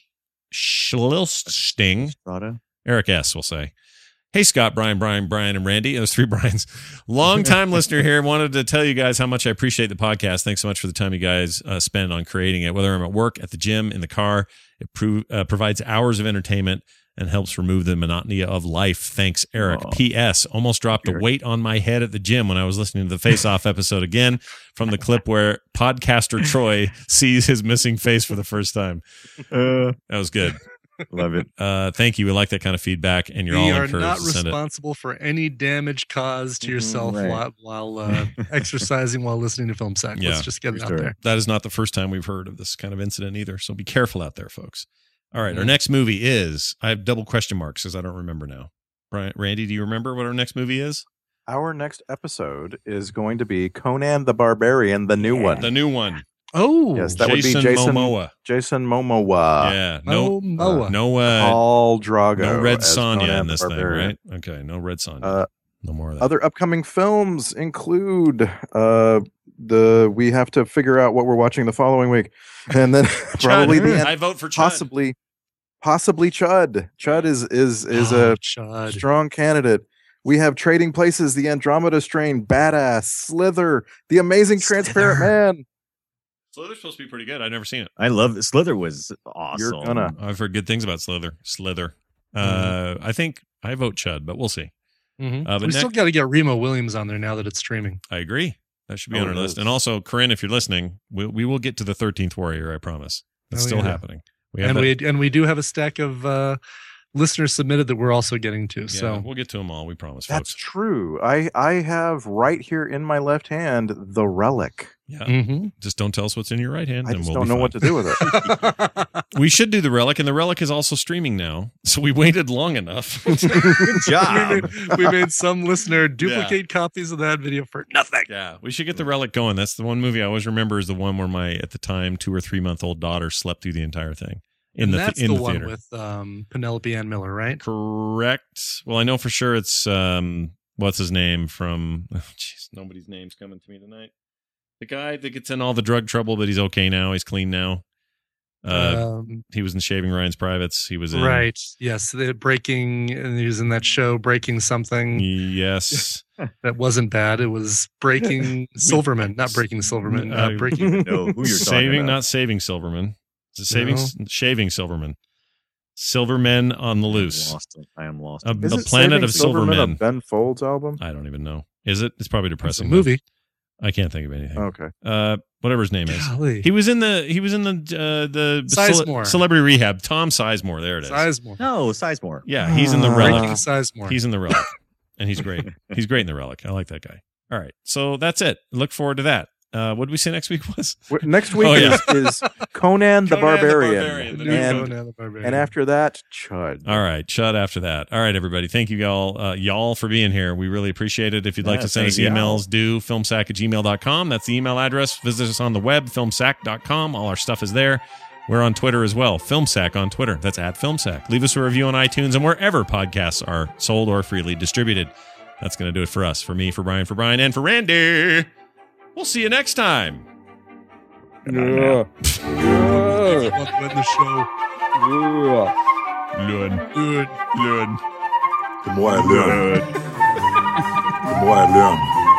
Schlilsting. Eric S. will say. Hey, Scott, Brian, Brian, Brian, and Randy. Those three Brians. Long-time listener here. Wanted to tell you guys how much I appreciate the podcast. Thanks so much for the time you guys uh, spend on creating it. Whether I'm at work, at the gym, in the car, it pro- uh, provides hours of entertainment and helps remove the monotony of life. Thanks, Eric. Oh. P S. Almost dropped a weight on my head at the gym when I was listening to the Face Off episode again from the clip where podcaster Troy sees his missing face for the first time. Uh, That was good. Love it. Uh, thank you. We like that kind of feedback, and you're we all are encouraged not to send it. responsible for any damage caused to yourself right. while, while uh, exercising while listening to Film Sack. Yeah, Let's just get it for out sure. there. That is not the first time we've heard of this kind of incident either. So be careful out there, folks. All right, our Mhm. next movie is. I have double question marks because I don't remember now. Brian, Randy, do you remember what our next movie is? Our next episode is going to be Conan the Barbarian, the new one. The new one. Oh, Yes, that Jason would be Jason Momoa. Jason Momoa. yeah, no, Momoa. no, uh, Paul Drago. no Red as Sonja Conan in the this thing, Barbarian. right? Okay, no Red Sonja. Uh, no more of that. Other upcoming films include uh, the. We have to figure out what we're watching the following week, and then probably the end. I vote for Chud. possibly, possibly Chud. Chud is is is Oh, a Chud. strong candidate. We have Trading Places, The Andromeda Strain, Badass, Slither, The Amazing Transparent Man. Slither's supposed to be pretty good. I've never seen it. I love it. Slither was awesome. You're gonna. I've heard good things about Slither. Slither. Uh, I think I vote Chud, but we'll see. Mhm. Uh, but we next- still got to get Remo Williams on there now that it's streaming. I agree. That should be Oh, on our it list. is. And also, Corinne, if you're listening, we, we will get to the thirteenth Warrior, I promise. It's Oh, still yeah. happening. We have And that- we and we do have a stack of uh, listeners submitted that we're also getting to. yeah, So we'll get to them all, we promise, That's folks. true. I I have right here in my left hand the relic. Yeah. Mhm. Just don't tell us what's in your right hand. I and just we'll don't be know what to fine. do with it. We should do the Relic, and the Relic is also streaming now. So we waited long enough. Good we, job. made, we made some listener duplicate copies of that video for nothing. Yeah, we should get the Relic going. That's the one movie I always remember is the one where my, at the time, two or three month old daughter slept through the entire thing in And the that's in the, the, one theater. with um, Penelope Ann Miller, right? Correct. Well, I know for sure it's um, what's his name from? Oh, jeez, nobody's name's coming to me tonight. The guy that gets in all the drug trouble, but he's okay now. He's clean now. Uh, um, he was in Shaving Ryan's Privates. He was in right. Yes. The breaking, and he was in that show, Breaking Something. Yes. That wasn't bad. It was Breaking Silverman, not Breaking Silverman. Uh, I breaking. know who you're talking saving, about. not saving Silverman. Is it saving, No. shaving Silverman? Silvermen on the I am loose. lost. I am lost. A, Is a it planet Saving of Silverman Silvermen. a Ben Folds album? I don't even know. Is it? It's probably It's a depressing. though. movie. I can't think of anything. Okay. Uh, whatever his name is. Golly. He was in the. He was in the. Uh, the Sizemore. Celebrity Rehab. Tom Sizemore. There it is. Sizemore. No, Sizemore. Yeah, he's in the Uh, Relic. Breaking Sizemore. He's in the Relic, and he's great. He's great in the Relic. I like that guy. All right, so that's it. Look forward to that. Uh, what did we say next week was? W- Next week Oh, yeah. is, is Conan the Conan the Barbarian. Barbarian, the New new and, Conan the Barbarian. and after that, Chud. All right, shut after that. All right, everybody. Thank you, y'all, uh, y'all for being here. We really appreciate it. If you'd like Yeah, to send us thank y'all. emails, do filmsack at gmail dot com. That's the email address. Visit us on the web, filmsack dot com. All our stuff is there. We're on Twitter as well. FilmSack on Twitter. That's at FilmSack. Leave us a review on iTunes and wherever podcasts are sold or freely distributed. That's going to do it for us. For me, for Brian, for Brian, and for Randy. We'll see you next time. Yeah. Yeah. Win the show. Yeah. Learn. Learn. Learn. The more I learn, the more I learn.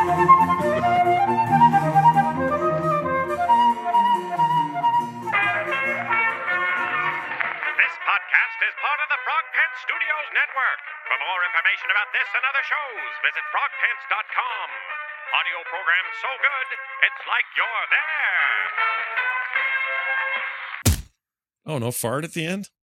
This podcast is part of the Frog Pants Studios Network. For more information about this and other shows, visit frog pants dot com. Audio program so good, it's like you're there. Oh, no fart at the end?